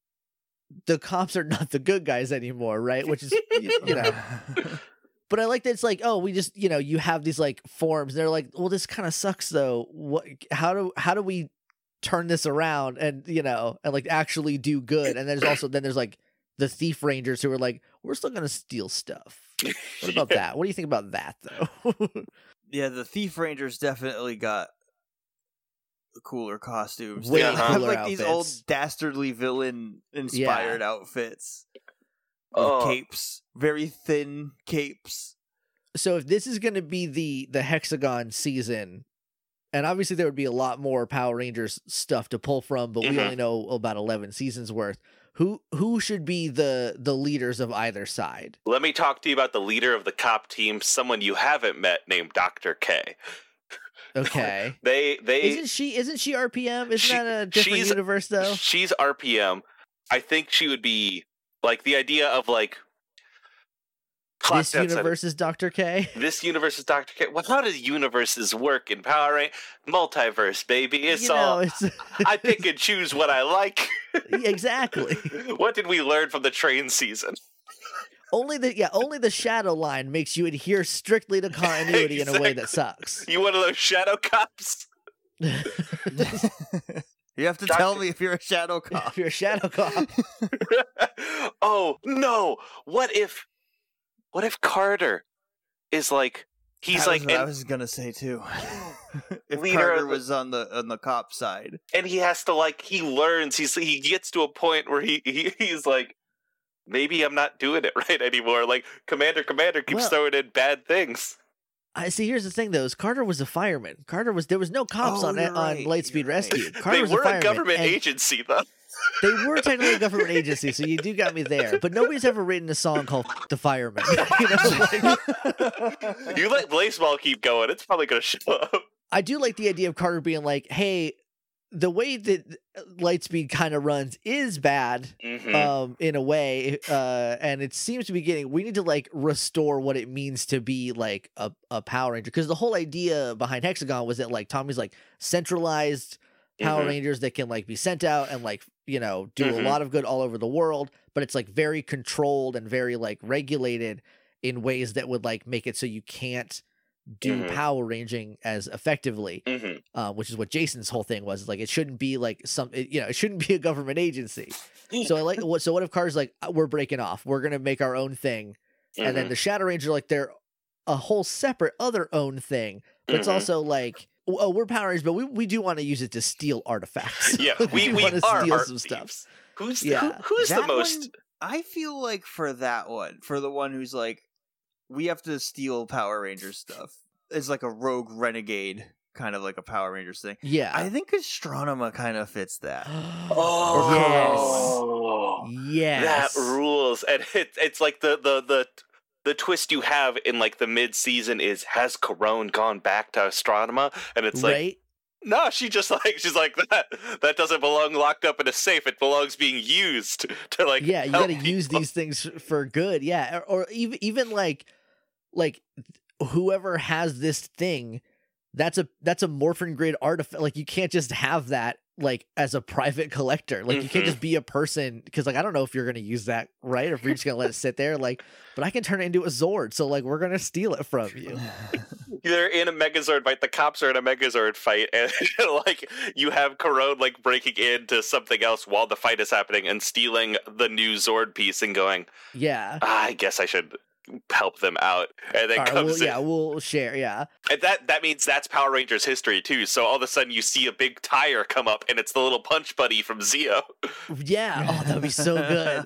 the cops are not the good guys anymore, right? Which is you, you know. But I like that it's like, oh, we just, you know, you have these like forms. They're like, well, this kind of sucks though. What? How do how do we turn this around and you know and like actually do good? And there's also then there's like the thief rangers who are like, we're still gonna steal stuff. What about Yeah. that? What do you think about that though? yeah, the thief rangers definitely got the cooler costumes. Way They have cooler like these old outfits. dastardly villain inspired outfits. With Oh. capes, very thin capes. So if this is gonna be the the hexagon season, and obviously there would be a lot more Power Rangers stuff to pull from, but we Mhm. only know about eleven seasons worth. Who who should be the the leaders of either side? Let me talk to you about the leader of the cop team, someone you haven't met, named Doctor K. Okay. They they Isn't she isn't she R P M? Isn't She- that a different she's- universe though? she's R P M. I think she would be like the idea of like Clock This Dance- universe is Doctor K. This universe is Doctor K. Well, how does universes work in Power Rangers? Multiverse, baby. It's you know, all. it's I pick and choose what I like. exactly. What did we learn from the train season? Only the yeah, only the shadow line makes you adhere strictly to continuity in a way Exactly. that sucks. You one of those shadow cops? You have to Doctor- tell me if you're a shadow cop. If you're a shadow cop, Oh no! What if? What if Carter is like? He's That like, was what I and, was gonna say too. if Leader Carter of the- was on the on the cop side, and he has to like. He learns. He's he gets to a point where he, he he's like, maybe I'm not doing it right anymore. Like Commander, Commander keeps Well- throwing in bad things. I see. Here's the thing, though: is Carter was a fireman. Carter was there was no cops Oh, on you're on right, Lightspeed you're right. Rescue. Carter They was were a fireman. a government and agency, though. They were technically a government agency, so you do got me there. But nobody's ever written a song called "The Fireman." You know, like, You let Blazeball keep going, it's probably gonna show up. I do like the idea of Carter being like, "Hey, the way that Lightspeed kind of runs is bad, Mhm. um, in a way, uh, and it seems to be getting. We need to like restore what it means to be like a a Power Ranger, because the whole idea behind Hexagon was that like Tommy's like centralized Power Mhm. Rangers that can like be sent out and like you know do Mhm. a lot of good all over the world, but it's like very controlled and very like regulated in ways that would like make it so you can't do Mhm. power ranging as effectively, hmm uh, which is what Jason's whole thing was. Like, it shouldn't be like some, it, you know, it shouldn't be a government agency. So I like what. So what if Cars like, "Uh, we're breaking off, we're gonna make our own thing, and then the Shadow Ranger, like, they're a whole separate other own thing, but it's Mhm. also like, oh, we're Power Rangers, but we, we do want to use it to steal artifacts. Yeah, we, we, do we want to are steal art some stuff. thieves. Who's Yeah. who, who's the That most? one, I feel like for that one, for the one who's like, we have to steal Power Rangers stuff. It's like a rogue renegade, kind of like a Power Rangers thing. Yeah. I think Astronema kind of fits that. Oh, yes. that rules! And it, it's like the the the the twist you have in like the mid season is, has Corone gone back to Astronema? And it's like, right? no, she just like she's like that. That doesn't belong locked up in a safe. It belongs being used to like. Yeah, you help got to use people. these things for good. Yeah, or, or even even like like whoever has this thing, that's a that's a Morphin Grid artifact. Like, you can't just have that like as a private collector. Like, you can't Mhm. just be a person, because like I don't know if you're gonna use that, right? Or if you're just gonna let it sit there. Like, but I can turn it into a Zord, so like we're gonna steal it from you. They're in a Megazord fight. The cops are in a Megazord fight, and like you have Corone like breaking into something else while the fight is happening and stealing the new Zord piece and going, Yeah. ah, I guess I should help them out. And then All right, comes well, in. yeah, we'll share. Yeah. And that that means that's Power Rangers history too. So all of a sudden you see a big tire come up, and it's the little punch buddy from Zeo. Yeah. Oh, that'd be so good.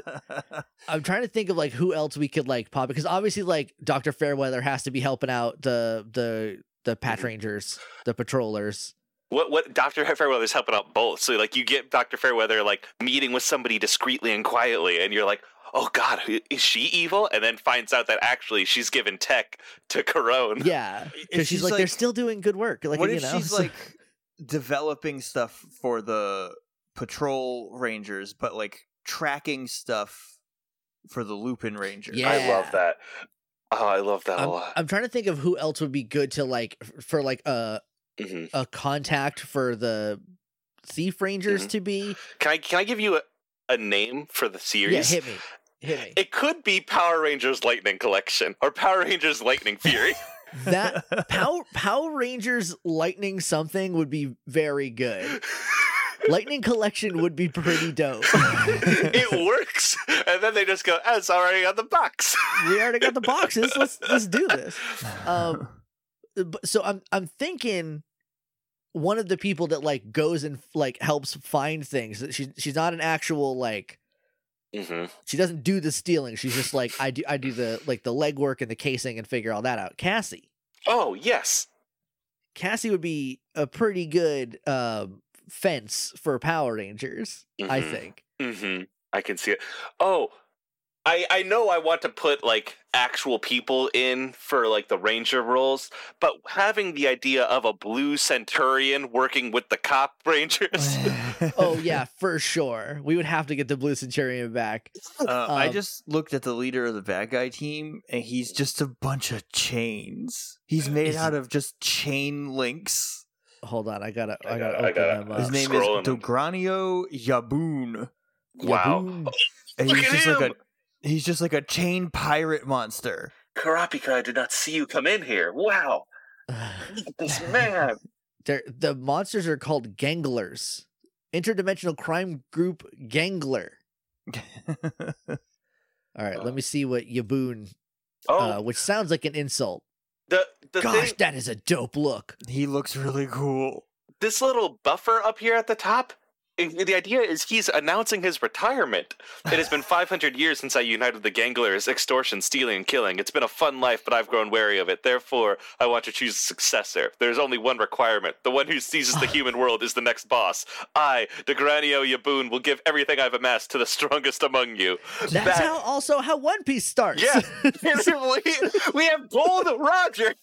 I'm trying to think of like who else we could like pop, because obviously like Doctor Fairweather has to be helping out the the the Patch Mhm. Rangers, the patrollers. What what Doctor Fairweather's helping out both. So like you get Doctor Fairweather like meeting with somebody discreetly and quietly, and you're like, oh God, is she evil? And then finds out that actually she's given tech to Corone. Yeah, If because she's, she's, like, like- they're still doing good work. Like, what you if know, she's so- like developing stuff for the patrol rangers, but like tracking stuff for the Lupin Rangers? Yeah. I love that. Oh, I love that a I'm, lot. I'm trying to think of who else would be good to like f- for like a hmm a contact for the Thief Rangers Mhm. to be. Can I can I give you a, a name for the series? Yeah, hit me, hit me. It could be Power Rangers Lightning Collection or Power Rangers Lightning Fury. That Power Power Rangers Lightning something would be very good. Lightning Collection would be pretty dope. It works, and then they just go, oh, "It's already on the box." We already got the boxes. Let's let's do this. Um, but, so I'm I'm thinking one of the people that like goes and like helps find things. She she's not an actual like hmm she doesn't do the stealing. She's just like I do I do the like the legwork and the casing and figure all that out. Cassie. Oh yes, Cassie would be a pretty good um fence for Power Rangers, I Mhm. think. hmm I can see it. Oh, I I know I want to put like actual people in for like the ranger roles, but having the idea of a blue centurion working with the cop rangers. Oh yeah, for sure. We would have to get the Blue Centurion back. Uh, I Um, just looked at the leader of the bad guy team, and he's just a bunch of chains. He's made Is he- out of just chain links. Hold on, I gotta I I gotta gotta- I open gotta- them His up. name scrolling. is Dogranio Yaboon, Wow. Yaboon. and Look he's at just him! like a he's just like a chain pirate monster. Karapika, I did not see you come in here. Wow, look at this man. They're, the monsters are called Ganglers. Interdimensional crime group Gangler. All right, let me see what Yaboon, Oh, uh, which sounds like an insult. the the Gosh, thing, that is a dope look. He looks really cool. this little buffer up here at the top. i- The idea is he's announcing his retirement. It has been five hundred years since I united the Ganglers, extortion, stealing, and killing. It's been a fun life, but I've grown wary of it. Therefore, I want to choose a successor. There's only one requirement. The one who seizes the human world is the next boss. I, Degranio Yaboon, will give everything I've amassed to the strongest among you. That's That- how also how One Piece starts. Yeah. we, we have Gold Roger.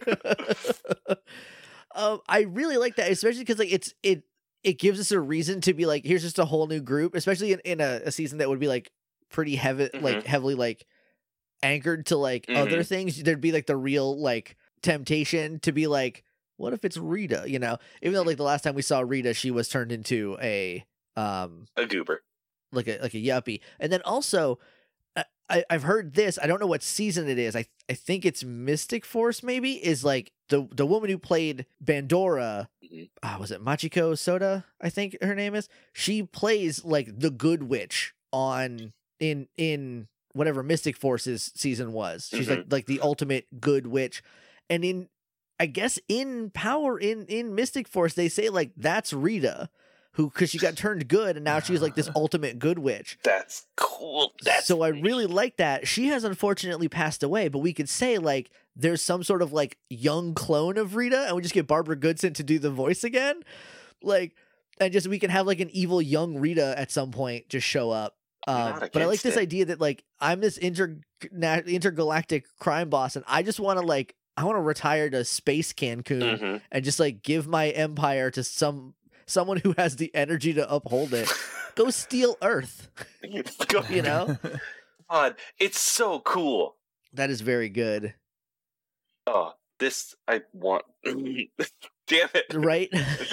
um, I really like that, especially because like it's it it gives us a reason to be like, here's just a whole new group, especially in, in a, a season that would be like pretty heavy, like heavily like anchored to like other things. There'd be like the real like temptation to be like, what if it's Rita? You know, even though like the last time we saw Rita, she was turned into a um A goober. like a like a yuppie, and then also. uh, I, I've heard this. I don't know what season it is. I I think it's Mystic Force. Maybe is like the the woman who played Bandora. Mm-hmm. Uh, was it Machiko Soda? I think her name is. She plays like the Good Witch on in in whatever Mystic Force's season was. She's Mm-hmm. like like the ultimate good witch, and in I guess in Power in in Mystic Force they say like that's Rita. Who, because she got turned good, and now she's like this ultimate good witch. That's cool. That's so I really like that. She has unfortunately passed away, but we could say like there's some sort of like young clone of Rita, and we just get Barbara Goodson to do the voice again, like, and just we can have like an evil young Rita at some point just show up. Um, but I like this it. idea that like I'm this inter intergalactic crime boss, and I just want to like I want to retire to space Cancun Mm-hmm. and just like give my empire to some. Someone who has the energy to uphold it. Go steal Earth. You know? God, it's so cool. That is very good. Oh, this I want. Damn it! Right?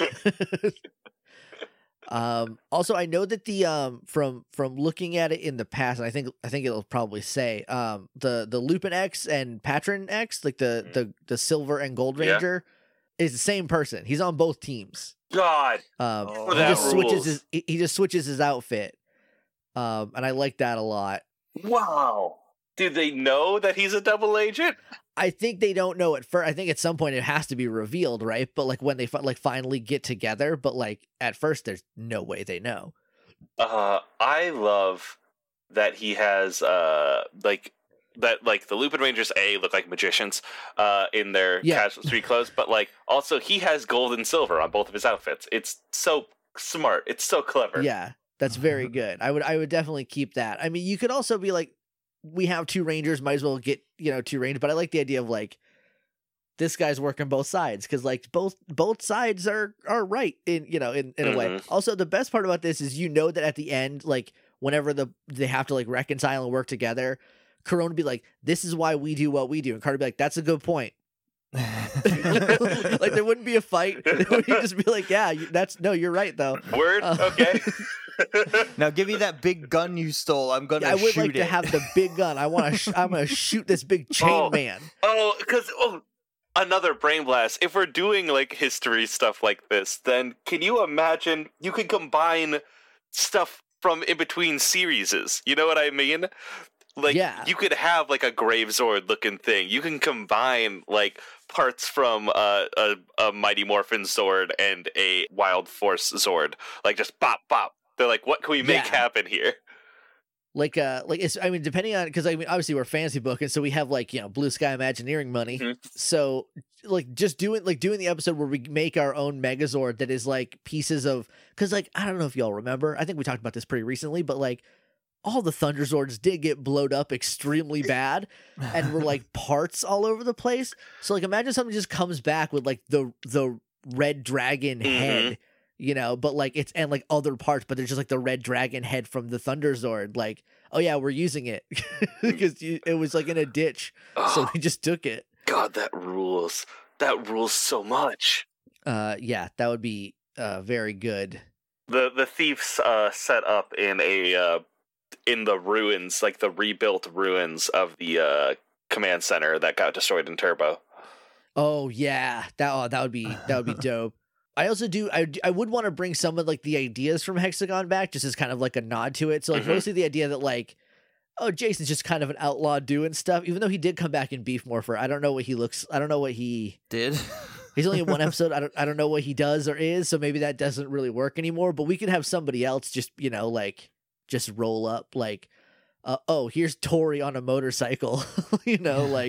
um also I know that the um from from looking at it in the past, and I think I think it'll probably say um the the Lupin X and Patron X, like the Mhm. the the Silver and Gold Yeah. Ranger, is the same person. He's on both teams. God, Um Oh, he that just switches rules. his he he just switches his outfit. Um and I like that a lot. wow! Do they know that he's a double agent? I think they don't know at first. I think at some point it has to be revealed, right? But like when they fi- like finally get together, but like at first there's no way they know. Uh, I love that he has uh like that like the Lupin Rangers A look like magicians uh in their Yeah. casual street clothes, but like also he has gold and silver on both of his outfits. It's so smart. It's so clever. Yeah, that's very good. I would I would definitely keep that. I mean, you could also be like, we have two Rangers, might as well get you know two Rangers. But I like the idea of like this guy's working both sides because like both both sides are are right in you know in in a way. Mhm. Also, the best part about this is you know that at the end, like whenever the they have to like reconcile and work together. Corona would be like, this is why we do what we do. And Carter would be like, that's a good point. Like, there wouldn't be a fight. It would just be like, yeah, you- that's, no, you're right, though. Word. Uh, Okay. Now give me that big gun you stole. I'm gonna Yeah, I would shoot like it. to have the big gun. I want to, sh- I'm going to shoot this big chain Oh. man. Oh, because oh, another brain blast. If we're doing like history stuff like this, then can you imagine you could combine stuff from in between serieses? You know what I mean? Like Yeah. you could have like a Gravesword looking thing. You can combine like parts from uh, a a Mighty Morphin Zord and a Wild Force Zord. Like just bop bop. They're like, what can we make Yeah. happen here? Like, uh, like it's, I mean, depending on, because I mean, obviously we're fantasy booking, so we have like, you know, blue sky Imagineering money. Mhm. So, like, just doing, like, doing the episode where we make our own Megazord that is like pieces of, because, like, I don't know if y'all remember, I think we talked about this pretty recently, but like, all the Thunderzords did get blowed up extremely bad and were like parts all over the place. So, like, imagine something just comes back with like the the red dragon Mhm. head. You know, but like it's and like other parts, but there's just like the red dragon head from the Thunderzord. Like, oh yeah, we're using it because it was like in a ditch, so Oh, we just took it. God, that rules. That rules so much. Uh, yeah, that would be uh very good. The the thieves uh, set up in a uh, in the ruins, like the rebuilt ruins of the uh, command center that got destroyed in Turbo. Oh yeah, that oh, that would be that would be dope. I also do I I would want to bring some of like the ideas from Hexagon back, just as kind of like a nod to it. So like Mhm. mostly the idea that like, oh, Jason's just kind of an outlaw doing stuff, even though he did come back in Beef Morpher. I don't know what he looks. I don't know what he. Did He's only in one episode. I don't I don't know what he does or is, so maybe that doesn't really work anymore. But we could have somebody else just, you know, like just roll up like, uh, oh, here's Tori on a motorcycle. You know, like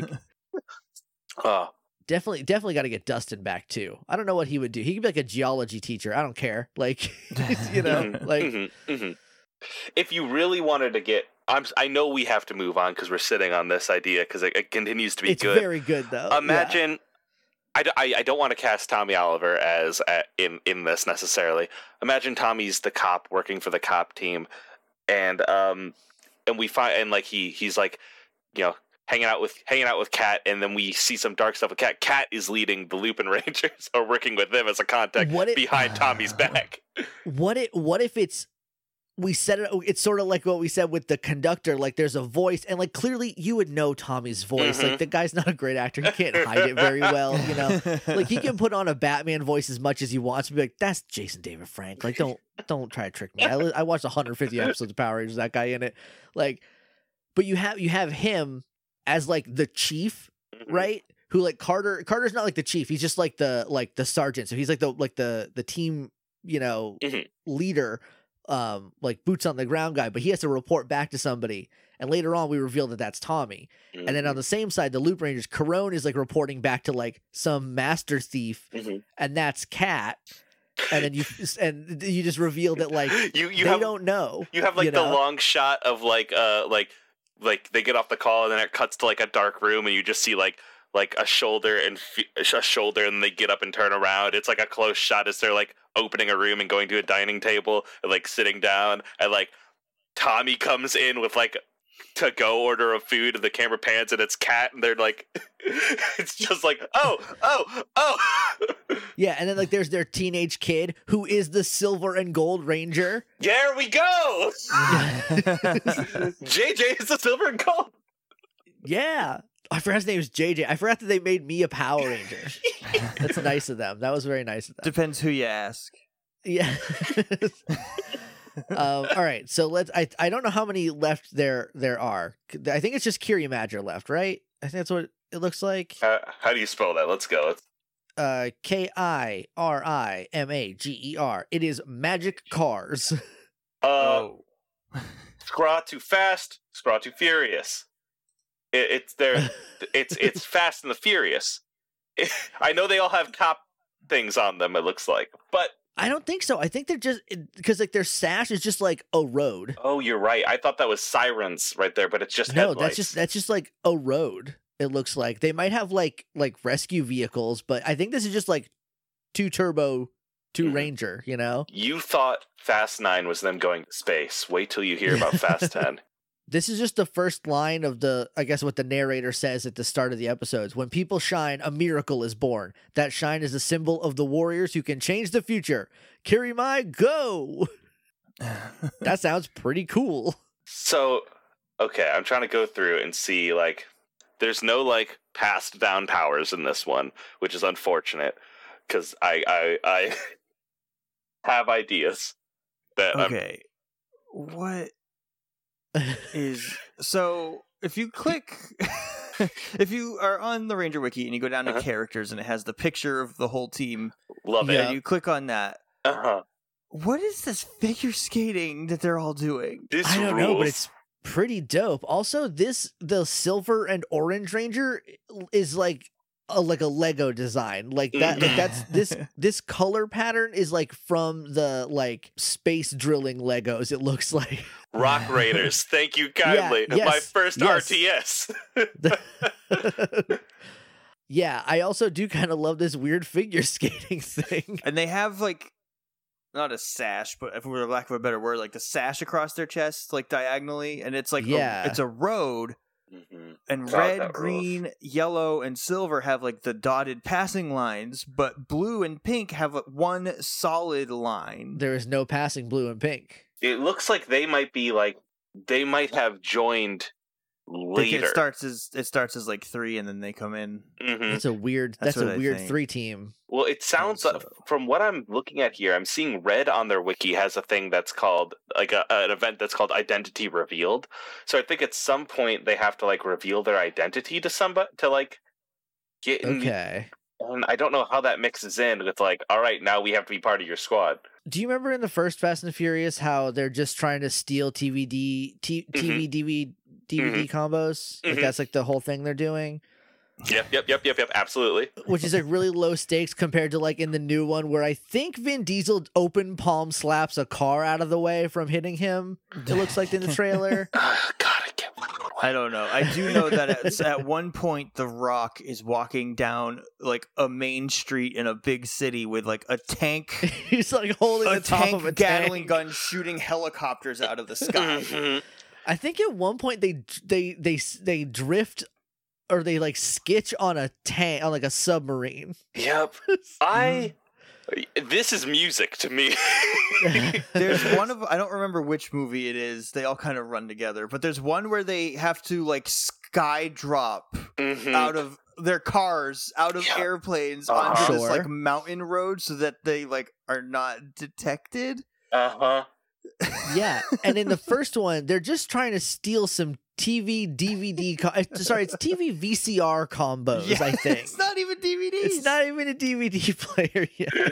Oh, definitely definitely got to get Dustin back too. I don't know what he would do. He could be like a geology teacher. I don't care. Like, you know, Mhm, like mhm, mhm. If you really wanted to get, I'm I know we have to move on because we're sitting on this idea because it, it continues to be it's good. very good though. Yeah. Imagine. I, d- I, I don't want to cast Tommy Oliver as uh, in in this necessarily. Imagine Tommy's the cop working for the cop team, and um and we find and like he he's like you know hanging out with hanging out with Kat, and then we see some dark stuff with Kat. Kat is leading the Lupin Rangers or working with them as a contact What if- behind Tommy's back. What it what if it's we said it. It's sort of like what we said with the conductor. Like there's a voice, and like clearly you would know Tommy's voice. Mhm. Like the guy's not a great actor. He can't hide it very well. You know, like he can put on a Batman voice as much as he wants to be like, that's Jason David Frank. Like don't don't try to trick me. I, li- I watched one hundred fifty episodes of Power Rangers. That guy in it. Like, but you have you have him as like the chief, Mhm. right? Who like Carter? Carter's not like the chief. He's just like the like the sergeant. So he's like the like the the team, you know, Mhm. leader, um, like boots on the ground guy. But he has to report back to somebody. And later on, we reveal that that's Tommy. And then on the same side, the Loop Rangers, Corone is like reporting back to like some master thief, Mhm. and that's Cat. And then you and you just reveal that like you you they have don't know. you have like you the know? long shot of like uh like like they get off the call and then it cuts to like a dark room and you just see like like a shoulder and f- a shoulder and they get up and turn around. It's like a close shot as they're like opening a room and going to a dining table and like sitting down, and like Tommy comes in with like to go order of food and the camera pans and it's Cat and they're like it's just like oh oh oh Yeah, and then like there's their teenage kid who is the Silver and Gold Ranger. there we go. J J is the silver and gold. Yeah. I forgot his name was J J. I forgot that they made me a Power Ranger. That's nice of them. That was very nice of them. Depends who you ask. Yeah. um, all right. So let's. I I don't know how many left there there are. I think it's just Kiri Madra left, right? I think that's what it looks like. Uh, how do you spell that? Let's go. Let's... Uh, K I R I M A G E R. It is Magic Cars. Uh, Oh. Scraw too fast. Scraw too furious. It, it's there. It's it's Fast and the Furious. I know they all have cop things on them. It looks like, but I don't think so. I think they're just because like their sash is just like a road. oh, you're right. I thought that was sirens right there, but it's just No, headlights. that's just that's just like a road. It looks like they might have like like rescue vehicles, but I think this is just like two turbo, two Mhm. Ranger. You know, You thought Fast Nine was them going to space. Wait till you hear about Fast Ten. this is just the first line of the I guess what the narrator says at the start of the episodes. When people shine, a miracle is born. That shine is a symbol of the warriors who can change the future. Kirimai, go! That sounds pretty cool. So, okay, I'm trying to go through and see, like, there's no, like, passed down powers in this one, which is unfortunate, because I, I, I have ideas that I'm... Okay. What is so if you click if you are on the Ranger Wiki and you go down to Uh-huh. characters and it has the picture of the whole team Love Yeah. it. and you click on that, Uh-huh. what is this figure skating that they're all doing? This I don't rules. know, but it's pretty dope. Also, this the Silver and Orange Ranger is like a like a Lego design. Like that like that's this this color pattern is like from the like space drilling Legos, it looks like. Rock Raiders. Thank you kindly. yes, My first yes. R T S. Yeah, I also do kind of love this weird figure skating thing. And they have like not a sash, but for the lack of a better word, like the sash across their chest, like diagonally, and it's like Yeah. a, it's a road. Mhm. And God, red, that green, yellow, and silver have like the dotted passing lines, but blue and pink have like, one solid line. There is no passing blue and pink. It looks like they might be like they might have joined Like, later. it starts as it starts as like three, and then they come in. Mhm. That's a weird That's that's, what a I weird think. three team. Well, it sounds so. uh, from what I'm looking at here, I'm seeing Red on their wiki has a thing that's called like a, an event that's called Identity Revealed. So I think at some point they have to like reveal their identity to somebody to like get in. the- Okay. and I don't know how that mixes in with like, all right, now we have to be part of your squad. Do you remember in the first Fast and Furious how they're just trying to steal T V D, T, Mhm. TV, D V D, D V D combos? Like Mhm. that's like the whole thing they're doing, Yep, yep, yep, yep, yep. Absolutely. which is like really low stakes compared to like in the new one where I think Vin Diesel open palm slaps a car out of the way from hitting him. It looks like in the trailer. Ah, God, I can't. I don't know. I do know that at, at one point, The Rock is walking down like a main street in a big city with like a tank, He's like holding a the top tank of a Gatling tank. gun shooting helicopters out of the sky. Mhm. I think at one point they they they they drift or they like skitch on a tank on like a submarine. Yep. I This is music to me. There's one of I don't remember which movie it is. They all kind of run together, but there's one where they have to like sky drop Mhm. out of their cars, out of Yeah. airplanes Uh-huh. onto this Sure. like mountain road so that they like are not detected. Uh-huh. Yeah, and in the first one, they're just trying to steal some T V D V D. Co- uh, sorry, it's T V V C R combos. Yeah, I think it's not even D V Ds. it's not even a D V D player yet.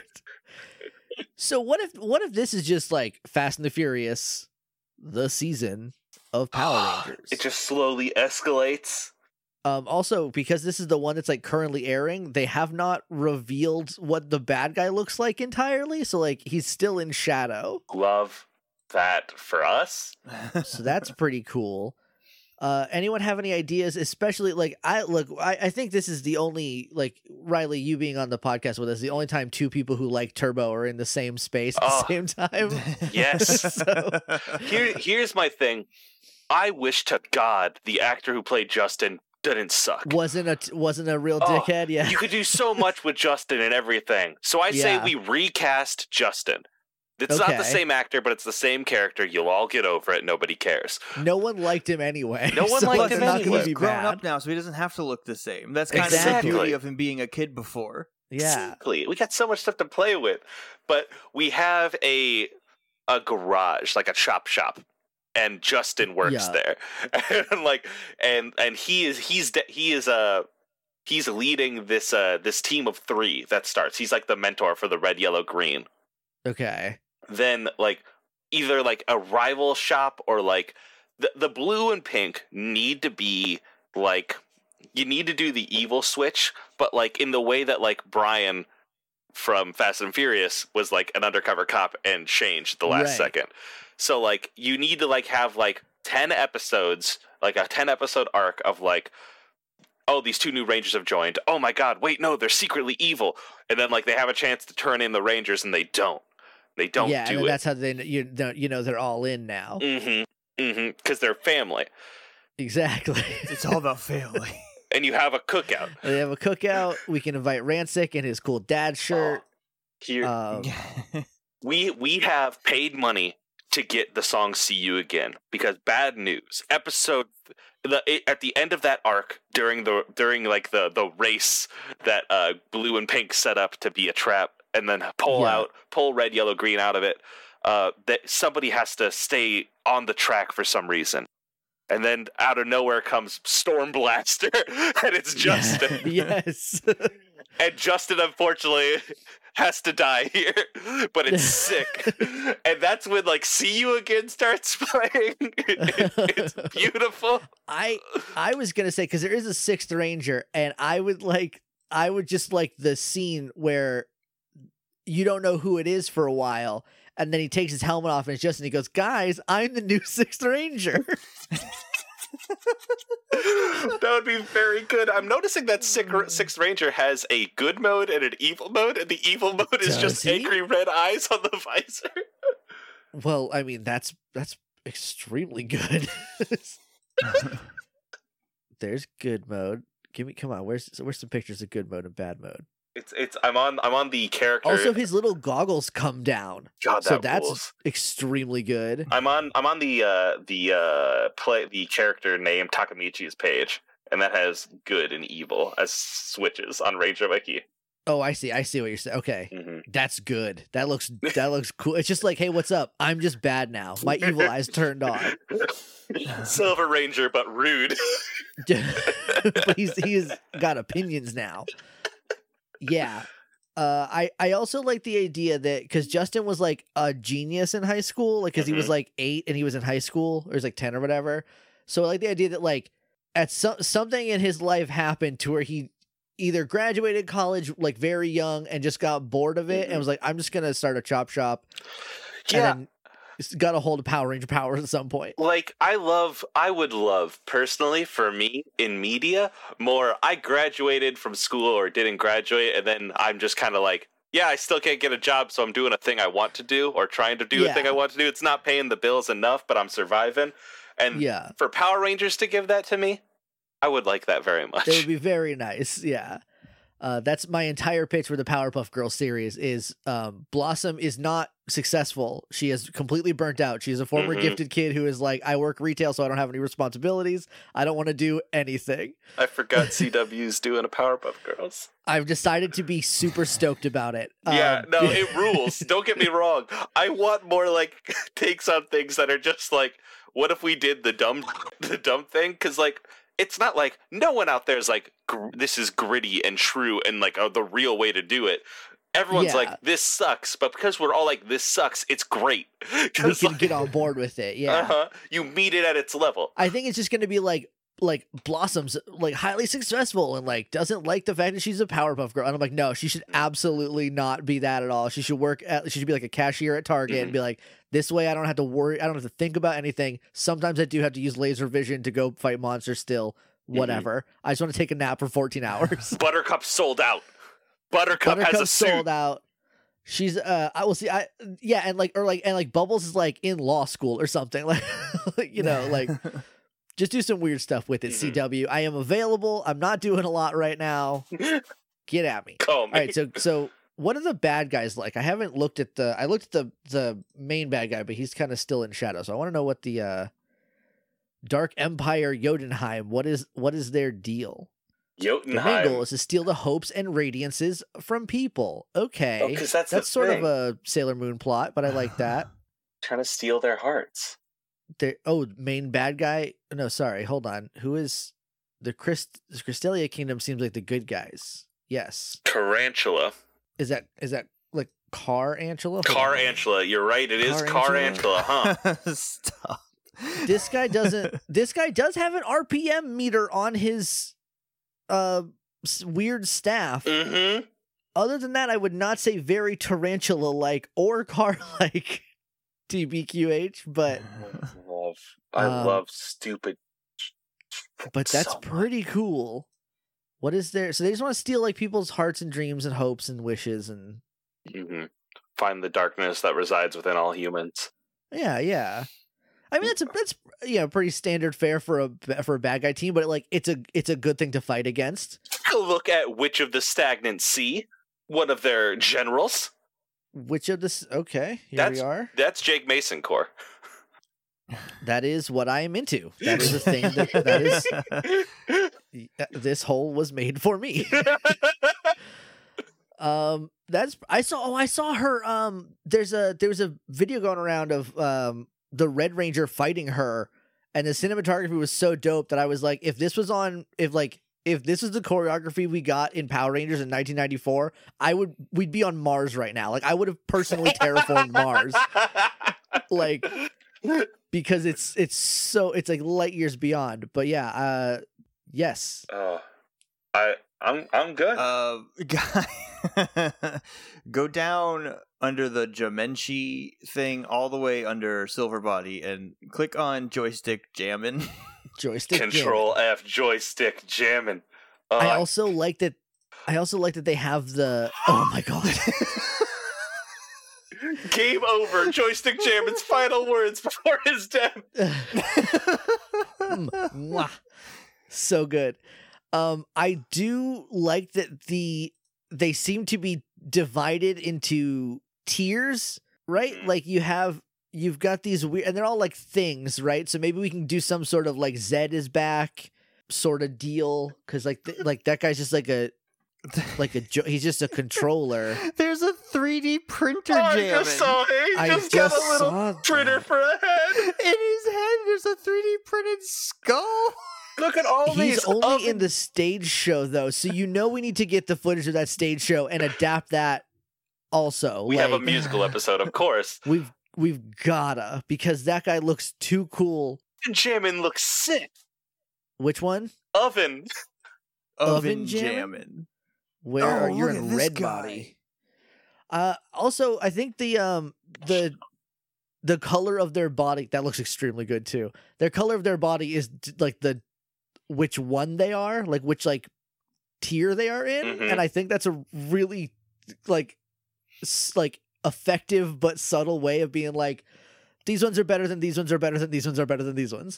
So what if what if this is just like Fast and the Furious, the season of Power Rangers? It just slowly escalates. Um, also, because this is the one that's like currently airing, they have not revealed what the bad guy looks like entirely. So like he's still in shadow. Love that for us. So that's pretty cool. Uh, anyone have any ideas? Especially like I look, I, I think this is the only like Riley, you being on the podcast with us, the only time two people who like Turbo are in the same space at Oh, the same time. Yes. So- Here, here's my thing. I wish to God the actor who played Justin didn't suck. wasn't a wasn't a real Oh, dickhead. Yeah, You could do so much with Justin and everything. So I say Yeah. we recast Justin. It's not the Okay. same actor, but it's the same character. You'll all get over it. Nobody cares. no one liked him anyway. No one so liked it's him not anyway. gonna He's be grown bad. up now, so he doesn't have to look the same. That's kind Exactly. of the beauty of him being a kid before. Yeah, Exactly. We got so much stuff to play with. But we have a a garage, like a chop shop. And Justin works Yeah. there. and like and and he is he's de- he is uh he's leading this uh this team of three that starts. He's like the mentor for the red, yellow, green. okay. Then like either like a rival shop or like the the blue and pink need to be like you need to do the evil switch, but like in the way that like Brian from Fast and Furious was like an undercover cop and changed the last Right. second. So like you need to like have like ten episodes, like a ten episode arc of like, oh, these two new Rangers have joined. Oh my god, wait, no, they're secretly evil. And then like they have a chance to turn in the Rangers and they don't. They don't yeah, and do then it. that's how they you know, you know they're all in now. Mm-hmm. Mm-hmm. Because they're family. Exactly. It's all about family. And you have a cookout. They have a cookout. We can invite Rancic in his cool dad shirt. Here Um, we we have paid money to get the song "See You Again" because bad news. Episode the at the end of that arc during the during like the the race that uh, Blue and Pink set up to be a trap and then pull Yeah. out pull red, yellow, green out of it. Uh, that somebody has to stay on the track for some reason. And then out of nowhere comes Storm Blaster, and it's Justin. yes. And Justin, unfortunately, has to die here, but it's sick. And that's when, like, See You Again starts playing. It- it's beautiful. I I was gonna say because there is a sixth ranger, and I would like I would just like the scene where you don't know who it is for a while, and then he takes his helmet off and it's Justin. He goes, "Guys, I'm the new sixth ranger." That would be very good. I'm noticing that Sick- Sixth Ranger has a good mode and an evil mode, and the evil mode is Does just he? angry red eyes on the visor. Well, I mean that's that's extremely good. There's good mode. Give me, come on. Where's where's some pictures of good mode and bad mode? It's it's. I'm on. I'm on the character. Also, his little goggles come down, God, that so that's rules. extremely good. I'm on. I'm on the uh, the uh, play the character name Takamichi's page, and that has good and evil as switches on Ranger Wiki. Oh, I see. I see what you're saying. Okay. Mm-hmm. That's good. That looks that looks cool. It's just like, hey, what's up? I'm just bad now. My evil eyes turned on. Silver Ranger, but rude. But he's he's got opinions now. Yeah. Uh, I I also like the idea that because Justin was like a genius in high school, like because he was Mhm. like eight and he was in high school, or he was like ten or whatever. So I like the idea that like at some something in his life happened to where he either graduated college like very young and just got bored of it Mhm. and was like, I'm just gonna start a chop shop. Yeah. And then got a hold of Power Ranger powers at some point. Like, I love, I would love, personally, for me, in media, more, I graduated from school or didn't graduate, and then I'm just kind of like, yeah, I still can't get a job, so I'm doing a thing I want to do, or trying to do Yeah. a thing I want to do. It's not paying the bills enough, but I'm surviving. And Yeah. for Power Rangers to give that to me, I would like that very much. That would be very nice. Yeah. Uh, that's my entire pitch for the Powerpuff Girls series is um, Blossom is not successful. She is completely burnt out. She is a former Mhm. gifted kid who is like, I work retail, so I don't have any responsibilities. I don't want to do anything. I forgot C W's doing a Powerpuff Girls. I've decided to be super stoked about it. Yeah, Um, no, it rules. Don't get me wrong. I want more like takes on things that are just like, what if we did the dumb, the dumb thing? Because like, it's not like no one out there is like, gr- this is gritty and true and like uh, the real way to do it. Everyone's Yeah. like, this sucks, but because we're all like, this sucks, it's great. we 'Cause, can like, get on board with it. Yeah. Uh-huh, you meet it at its level. I think it's just going to be like like Blossom's like highly successful and like doesn't like the fact that she's a Powerpuff Girl. And I'm like, no, she should absolutely not be that at all. She should work at she should be like a cashier at Target and be like, this way I don't have to worry, I don't have to think about anything. Sometimes I do have to use laser vision to go fight monsters still. Whatever. I just want to take a nap for fourteen hours. Buttercup sold out. Buttercup, has a Buttercup suit. sold out. She's uh I will see I yeah and like or like and like Bubbles is like in law school or something like you know like just do some weird stuff with it. Mhm. C W, I am available. I'm not doing a lot right now. Get at me. Call me. All right, so so what are the bad guys like? I haven't looked at the I looked at the the main bad guy, but he's kind of still in shadow. So I want to know what the uh Dark Empire Jotunheim, what is what is their deal? Their main Jotunheim. goal is to steal the hopes and radiances from people. Okay. Oh, 'cause that's the that's sort thing. of a Sailor Moon plot, but I like that. Trying to steal their hearts. There, oh, main bad guy. No, sorry, hold on. Who is the Christ? The Cristelia Kingdom seems like the good guys. Yes, Tarantula. is that is that like Car Antula? Hold Car on. Antula. You're right. It is Car Car Antula? Antula, huh? Stop. This guy doesn't. This guy does have an R P M meter on his uh s- weird staff. Mm-hmm. Other than that, I would not say very Tarantula like or Car like T B Q H, but I love, I Um, love stupid. but that's so much. pretty cool. What is there? So they just want to steal like people's hearts and dreams and hopes and wishes and Mhm. Find the darkness that resides within all humans. yeah, yeah. I mean, that's a that's yeah pretty standard fare for a for a bad guy team, but like it's a it's a good thing to fight against. Look at Witch of the Stagnant Sea, one of their generals. Which of this? Okay, here That's- we are. That's Jake Mason Corps. That is what I am into. That is a thing that that is this hole was made for me. Um, that's I saw. Oh, I saw her. Um, there's a there's a video going around of um the Red Ranger fighting her, and the cinematography was so dope that I was like, if this was on, if like if this is the choreography we got in Power Rangers in nineteen ninety-four, I would we'd be on Mars right now. Like I would have personally terraformed Mars, like because it's it's so it's like light years beyond. But yeah, uh, yes. Oh, I I'm I'm good. Uh, guy, go down under the Jamenshi thing, all the way under Silver Body, and click on joystick jammin'. Joystick jam. Control F joystick jamming. Uh, I also like that. I also like that they have the. Oh my god! Game over. Joystick jamming's final words before his death. Mm, mwah. So good. Um, I do like that the they seem to be divided into tiers, right? Mhm. Like you have you've got these weird, and they're all like things, right? So maybe we can do some sort of like Zed is back sort of deal, because like th- like that guy's just like a like a jo- he's just a controller. There's a three D printer Oh, I jamming. just saw it. He I just, just got a little saw printer that. for a head. In his head, there's a three D printed skull. Look at all He's these. only oven- in the stage show though, so you know we need to get the footage of that stage show and adapt that. Also, We have a like, musical episode, of course. We've we've gotta because that guy looks too cool. Jamming looks sick. Which one? Oven. Oven Oven jammin'? jamming. Where Oh, are you look in at this red guy. body? Uh, also, I think the um the the color of their body that looks extremely good too. Their color of their body is d- like the which one they are, like which like tier they are in, Mhm. and I think that's a really like s- like effective but subtle way of being like these ones are better than these ones are better than these ones are better than these ones.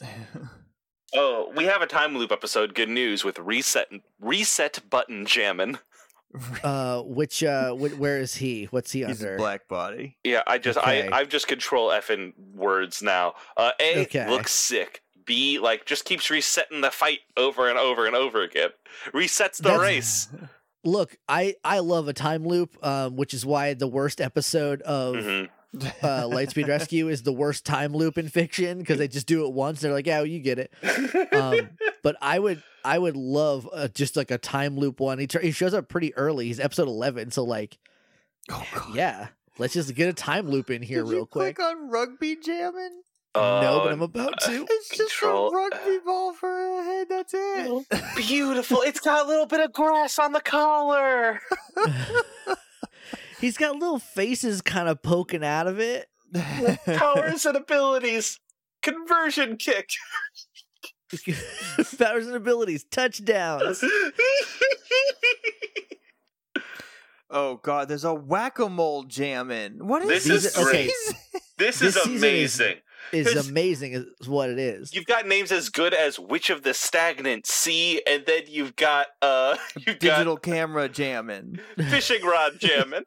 Oh, we have a time loop episode. Good news with reset reset button jamming. Uh, which uh, wh- where is he? What's he He's a under? black body. Yeah, I just Okay. I I just control effing words now. Uh, A Okay. looks sick. B like just keeps resetting the fight over and over and over again. Resets the That's- race. Look, I I love a time loop, um, which is why the worst episode of hmm uh, Lightspeed Rescue is the worst time loop in fiction because they just do it once. They're like, yeah, you get it. Um, but I would I would love uh, just like a time loop one. He tr- he shows up pretty early. He's episode eleven, so like, Oh god. yeah, let's just get a time loop in here Did real you quick. click on rugby jamming? No, but Uh, I'm about to. It's just a Control- rugby ball for a head. That's it. Beautiful. It's got a little bit of grass on the collar. He's got little faces kind of poking out of it. Powers and abilities. Conversion kick. Powers and abilities, touchdowns. Oh god, there's a whack-a-mole jamming. What is This These is are- okay. this? This, This is season is- amazing. Is There's- amazing, is what it is. You've got names as good as Witch of the Stagnant Sea, and then you've got uh you've Digital camera jamming. got fishing rod jamming.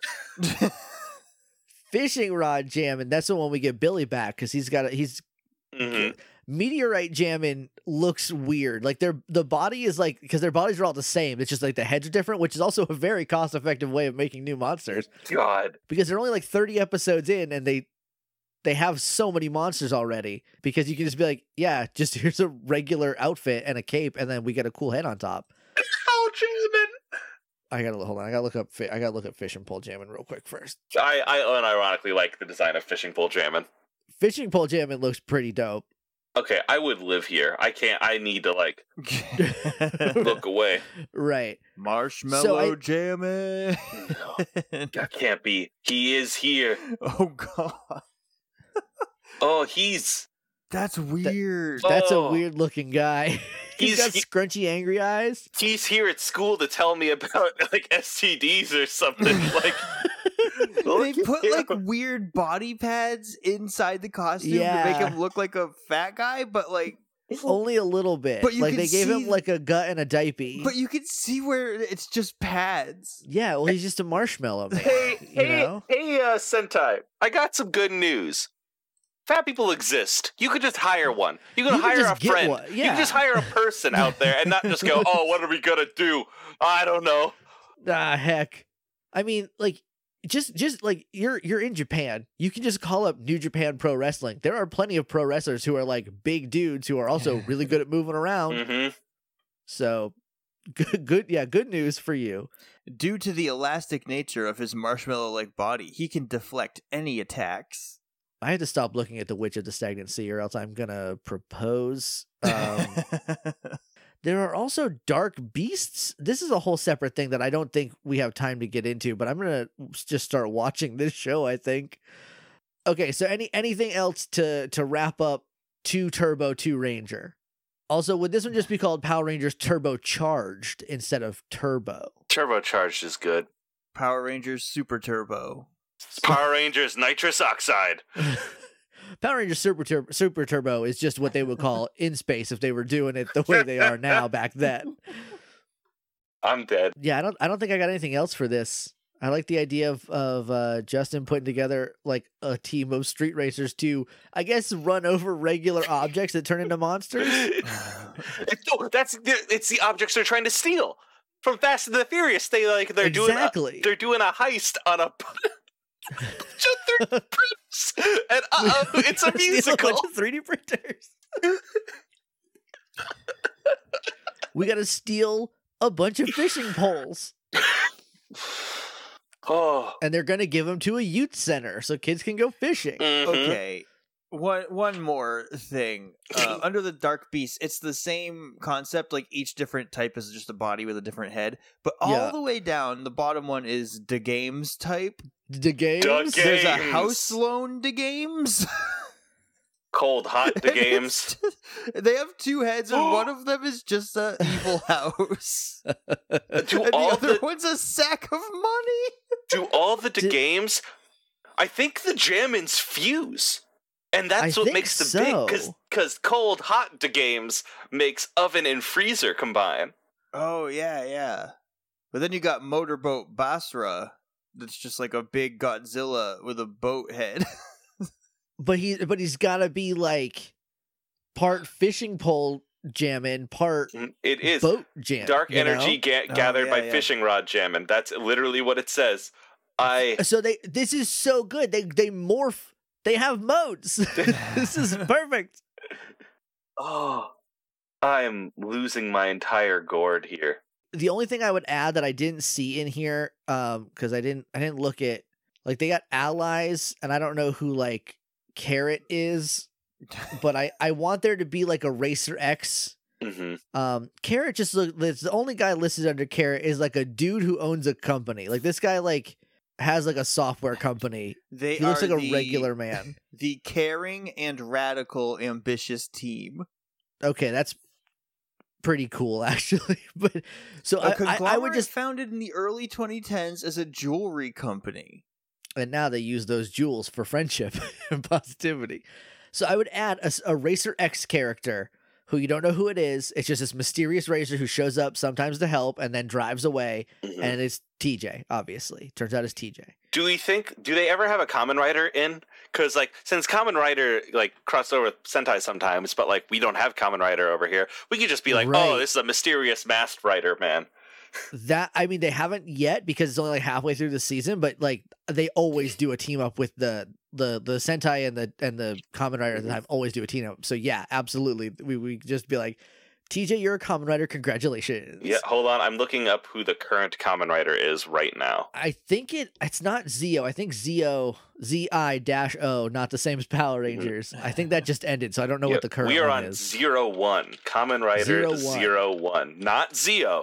Fishing rod jamming. That's the one we get Billy back because he's got a, he's Mhm. meteorite jamming looks weird. Like their the body is like because their bodies are all the same. It's just like the heads are different, which is also a very cost effective way of making new monsters God. because they're only like thirty episodes in and they they have so many monsters already because you can just be like, yeah, just here's a regular outfit and a cape and then we get a cool head on top. Oh, jamming. I gotta hold on. I gotta look up. fi- I gotta look up fishing pole jamming real quick first. I I unironically like the design of fishing pole jamming. Fishing pole jamming looks pretty dope. Okay, I would live here. I can't. I need to like look away. Right. Marshmallow So I- jamming. That can't be. He is here. Oh god, Oh, he's that's weird. That's Oh. a weird looking guy. He's He's- got he- scrunchy, angry eyes. he's here at school to tell me about like S T Ds or something. Like They put Yeah. like weird body pads inside the costume to make Yeah. him look like a fat guy, but like, Only a little bit. But you like can they gave him see- like a gut and a diaper. but you can see where it's just pads. Yeah, well, he's just a marshmallow man. Hey, you hey, know? hey, uh, Sentai! I got some good news. Fat people exist. You could just hire one. You can You can hire just a get friend. one, You yeah. can just hire a person out there and not just go, "Oh, what are we gonna do? I don't know." Ah, heck. I mean, like, just just like you're you're in Japan. You can just call up New Japan Pro Wrestling. There are plenty of pro wrestlers who are like big dudes who are also really good at moving around. Mm-hmm. So good, good, yeah, good news for you. Due to the elastic nature of his marshmallow-like body, he can deflect any attacks. I had to stop looking at the Witch of the Stagnant Sea, or else I'm gonna propose. Um, there are also dark beasts. This is a whole separate thing that I don't think we have time to get into, but I'm gonna just start watching this show, I think. Okay, so any anything else to to wrap up two Turbo, two Ranger? Also, would this one just be called Power Rangers Turbo Charged instead of Turbo? Turbocharged is good. Power Rangers Super Turbo. Power Rangers Nitrous Oxide. Power Rangers Super Turbo, Super Turbo is just what they would call in space if they were doing it the way they are now back then. I'm dead. Yeah, I don't I don't think I got anything else for this. I like the idea of of uh, Justin putting together like a team of street racers to, I guess, run over regular objects that turn into monsters. It's- no, that's it's the objects they're trying to steal from Fast and the Furious. They like they're Exactly. doing a, they're doing a heist on a just their prints, and uh, it's a Steal musical. bunch of three D printers. We got to steal a bunch of fishing poles, Oh, and they're gonna give them to a youth center so kids can go fishing. mhm. Okay. One one more thing. Uh, under the Dark Beast, it's the same concept. Like each different type is just a body with a different head. But all Yeah. the way down, the bottom one is the games type. The games. Duck There's a Games. house loan to games. Cold hot the And it's games. just- they have two heads, and one of them is just a evil house, Do and the all other the one's a sack of money. do all the Did- games? I think the Jammins fuse. And that's I what think makes the so. big because because cold hot the games makes oven and freezer combine. Oh yeah, yeah. But then you got Motorboat Basra, that's just like a big Godzilla with a boat head. But he, but he's got to be like part fishing pole jamming, part It is boat jam. dark you energy know? ga- Oh, gathered yeah, by yeah. fishing rod jamming. That's literally what it says. I So they, this is so good. They they morph. They have modes. This is perfect. oh, I am losing my entire gourd here. The only thing I would add that I didn't see in here, um, because I didn't I didn't look at, like, they got allies, and I don't know who like Carrot is, but I I want there to be like a Racer X. hmm Um, Carrot just look. The only guy listed under Carrot is like a dude who owns a company. Like this guy like has like a software company. They He looks are like a the, regular man. the caring and radical ambitious team. Okay, that's pretty cool actually. But so A I, I, conglomerate I would just, founded in the early twenty tens as a jewelry company. and now they use those jewels for friendship and positivity. So I would add a, s- a Racer X character who you don't know who it is. It's just this mysterious racer who shows up sometimes to help and then drives away, hmm and it's T J. Obviously, turns out it's T J. Do we think? Do they ever have a Kamen Rider in? Because like, since Kamen Rider like crossed over with Sentai sometimes, but like we don't have Kamen Rider over here, we could just be like, Right. oh, this is a mysterious masked rider, man. That I mean, they haven't yet because it's only like halfway through the season. But like, they always do a team up with the the the Sentai and the and the Kamen Rider at the time. Always do a team up. So yeah, absolutely, we we just be like, T J, you're a Kamen Rider. Congratulations. Yeah, hold on, I'm looking up who the current Kamen Rider is right now. I think it it's not Zio. I think Zio Z I dash O, not the same as Power Rangers. I think that just ended, so I don't know Yeah, what the current we are one on is. zero one. Kamen Rider Zero one. zero one, not Zio.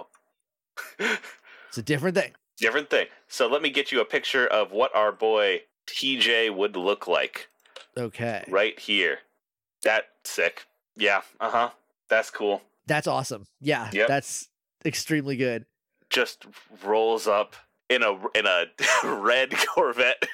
It's a different thing. Different thing. So let me get you a picture of what our boy T J would look like Okay. right here. That sick. Yeah. Uh huh. That's cool. That's awesome. Yeah, Yep. that's extremely good. Just rolls up in a in a red Corvette.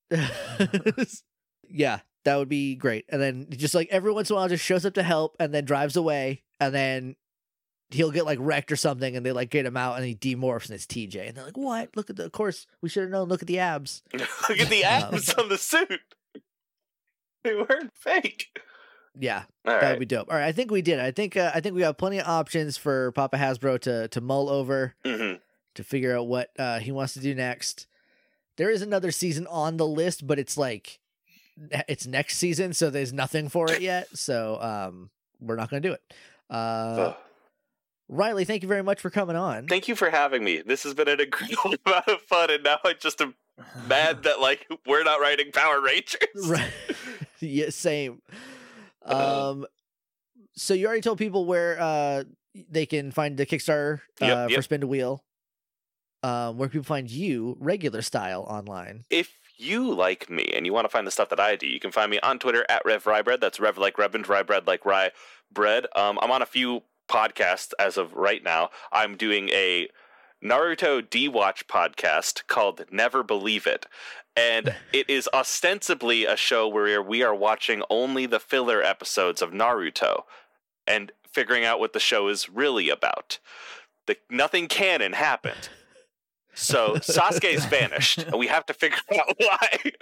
Yeah, that would be great. And then just like every once in a while just shows up to help and then drives away, and then he'll get like wrecked or something, and they like get him out and he demorphs and it's T J. And they're like, what? Look at the, of course, we should have known. Look at the abs. Look at the abs on the suit. They weren't fake. Yeah, All that right. would be dope. All right, I think we did. I think uh, I think we have plenty of options for Papa Hasbro to to mull over hmm to figure out what uh, he wants to do next. There is another season on the list, but it's like it's next season, so there's nothing for it yet. So um, we're not going to do it. Uh, Riley, thank you very much for coming on. Thank you for having me. This has been an incredible amount of fun, and now I just am mad that like we're not writing Power Rangers. Right. Yeah, same. Um, so you already told people where uh they can find the Kickstarter uh, Yep, for yep. Spin to Wheel. Um, where can people find you regular style online? If you like me and you want to find the stuff that I do, you can find me on Twitter at Rev Rybread. That's Rev like Rev and Rye Bread like Rye Bread. Um, I'm on a few podcasts as of right now. I'm doing a Naruto D-Watch podcast called Never Believe It. And it is ostensibly a show where we are watching only the filler episodes of Naruto and figuring out what the show is really about. The, nothing canon happened. So Sasuke's vanished, and we have to figure out why.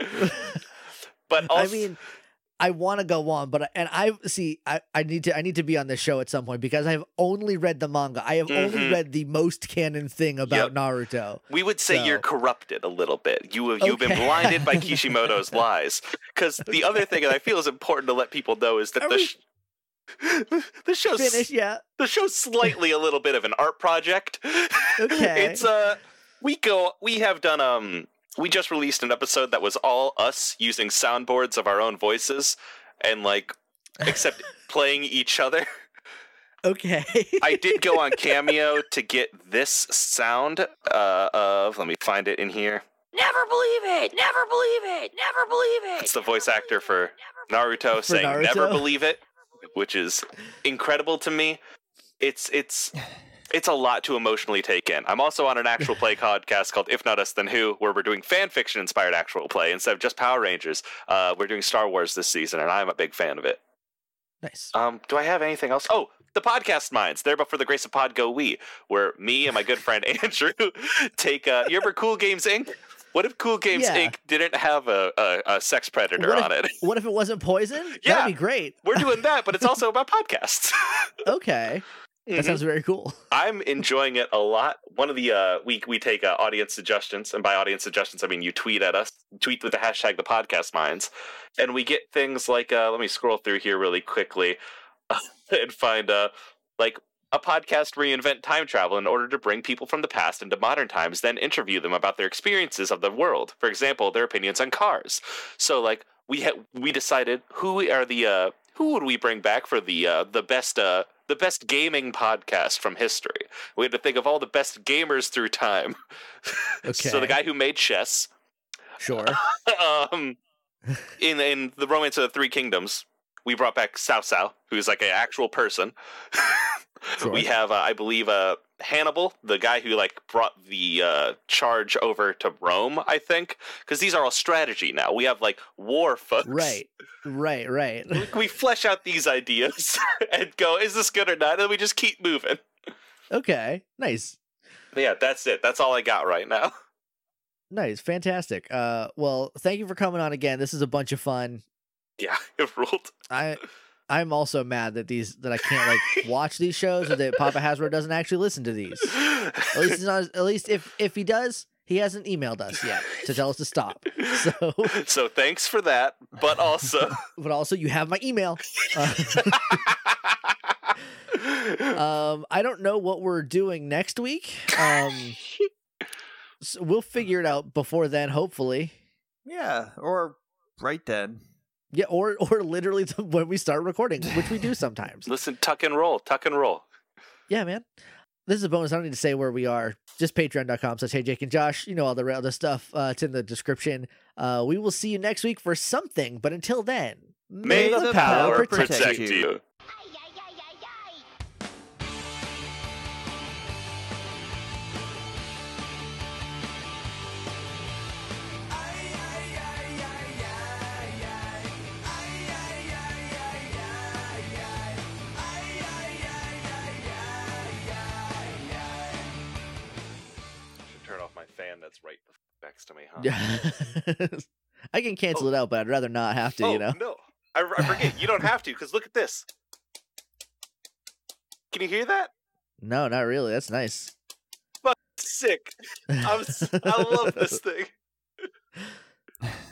But also, I mean, I want to go on, but and I see I, I need to I need to be on this show at some point because I've only read the manga. I have only Mhm. read the most canon thing about Yep. Naruto. we would say So- you're corrupted a little bit. You have you've been Okay. blinded by Kishimoto's lies. Because the other thing that I feel is important to let people know is that Are the we sh- the show's Finish, yeah. the show's slightly a little bit of an art project. Okay. It's uh we go we have done um we just released an episode that was all us using soundboards of our own voices and like except playing each other. Okay. I did go on Cameo to get this sound uh of let me find it in here. Never believe it! Never believe it! Never believe it! It's the voice actor for Naruto saying Naruto? never believe it, which is incredible to me. It's it's it's a lot to emotionally take in. I'm also on an actual play podcast called If Not Us Then Who, where we're doing fan fiction inspired actual play instead of just Power Rangers. Uh, we're doing Star Wars this season, and I'm a big fan of it. Nice. Um, do I have anything else? Oh, the Podcast Minds, there but for the grace of Pod Go We, where me and my good friend Andrew take. Uh, you remember Cool Games Incorporated? What if Cool Games Yeah. Incorporated didn't have a, a, a sex predator What if- on it? What if it wasn't poison? Yeah. That'd be great. We're doing that, but it's also about podcasts. Okay. That Mhm. sounds very cool. I'm enjoying it a lot. One of the uh, we we take uh, audience suggestions, and by audience suggestions, I mean you tweet at us, tweet with the hashtag the Podcast Minds, and we get things like uh, let me scroll through here really quickly and find uh, like a podcast reinvent time travel in order to bring people from the past into modern times, then interview them about their experiences of the world. For example, their opinions on cars. So like we ha- we decided who are the uh, who would we bring back for the uh, the best. Uh, The best gaming podcast from history. We had to think of all the best gamers through time. Okay. So the guy who made chess, Sure. um, in in the Romance of the Three Kingdoms, we brought back Cao Cao, who's like an actual person. Sure. We have, uh, I believe, uh, Hannibal, the guy who like brought the uh, charge over to Rome. I think because these are all strategy now. We have like war folks. Right. Right. Right. We flesh out these ideas and go, is this good or not? And then we just keep moving. Okay. Nice. But yeah, that's it. That's all I got right now. Nice. Fantastic. Uh, well, thank you for coming on again. This is a bunch of fun. Yeah, it ruled. I, I'm also mad that these that I can't like watch these shows, or that Papa Hasbro doesn't actually listen to these. At least, it's not, at least if if he does, he hasn't emailed us yet to tell us to stop. So, So thanks for that, but also, but also you have my email. Uh, um, I don't know what we're doing next week. Um, so we'll figure it out before then, hopefully. Yeah, or right then. Yeah, or or literally when we start recording, which we do sometimes. listen, tuck and roll, tuck and roll. Yeah, man. This is a bonus. I don't need to say where we are. Just patreon.com slash hey Jake and Josh. You know all the other stuff. Uh, it's in the description. Uh, we will see you next week for something. But until then, May the power protect you. Turn off my fan that's right next to me, huh? Yeah. I can cancel it out, but I'd rather not have to, oh, you know? no. I, I forget. You don't have to, because look at this. Can you hear that? No, not really. That's nice. Sick. I'm, s- I love this thing.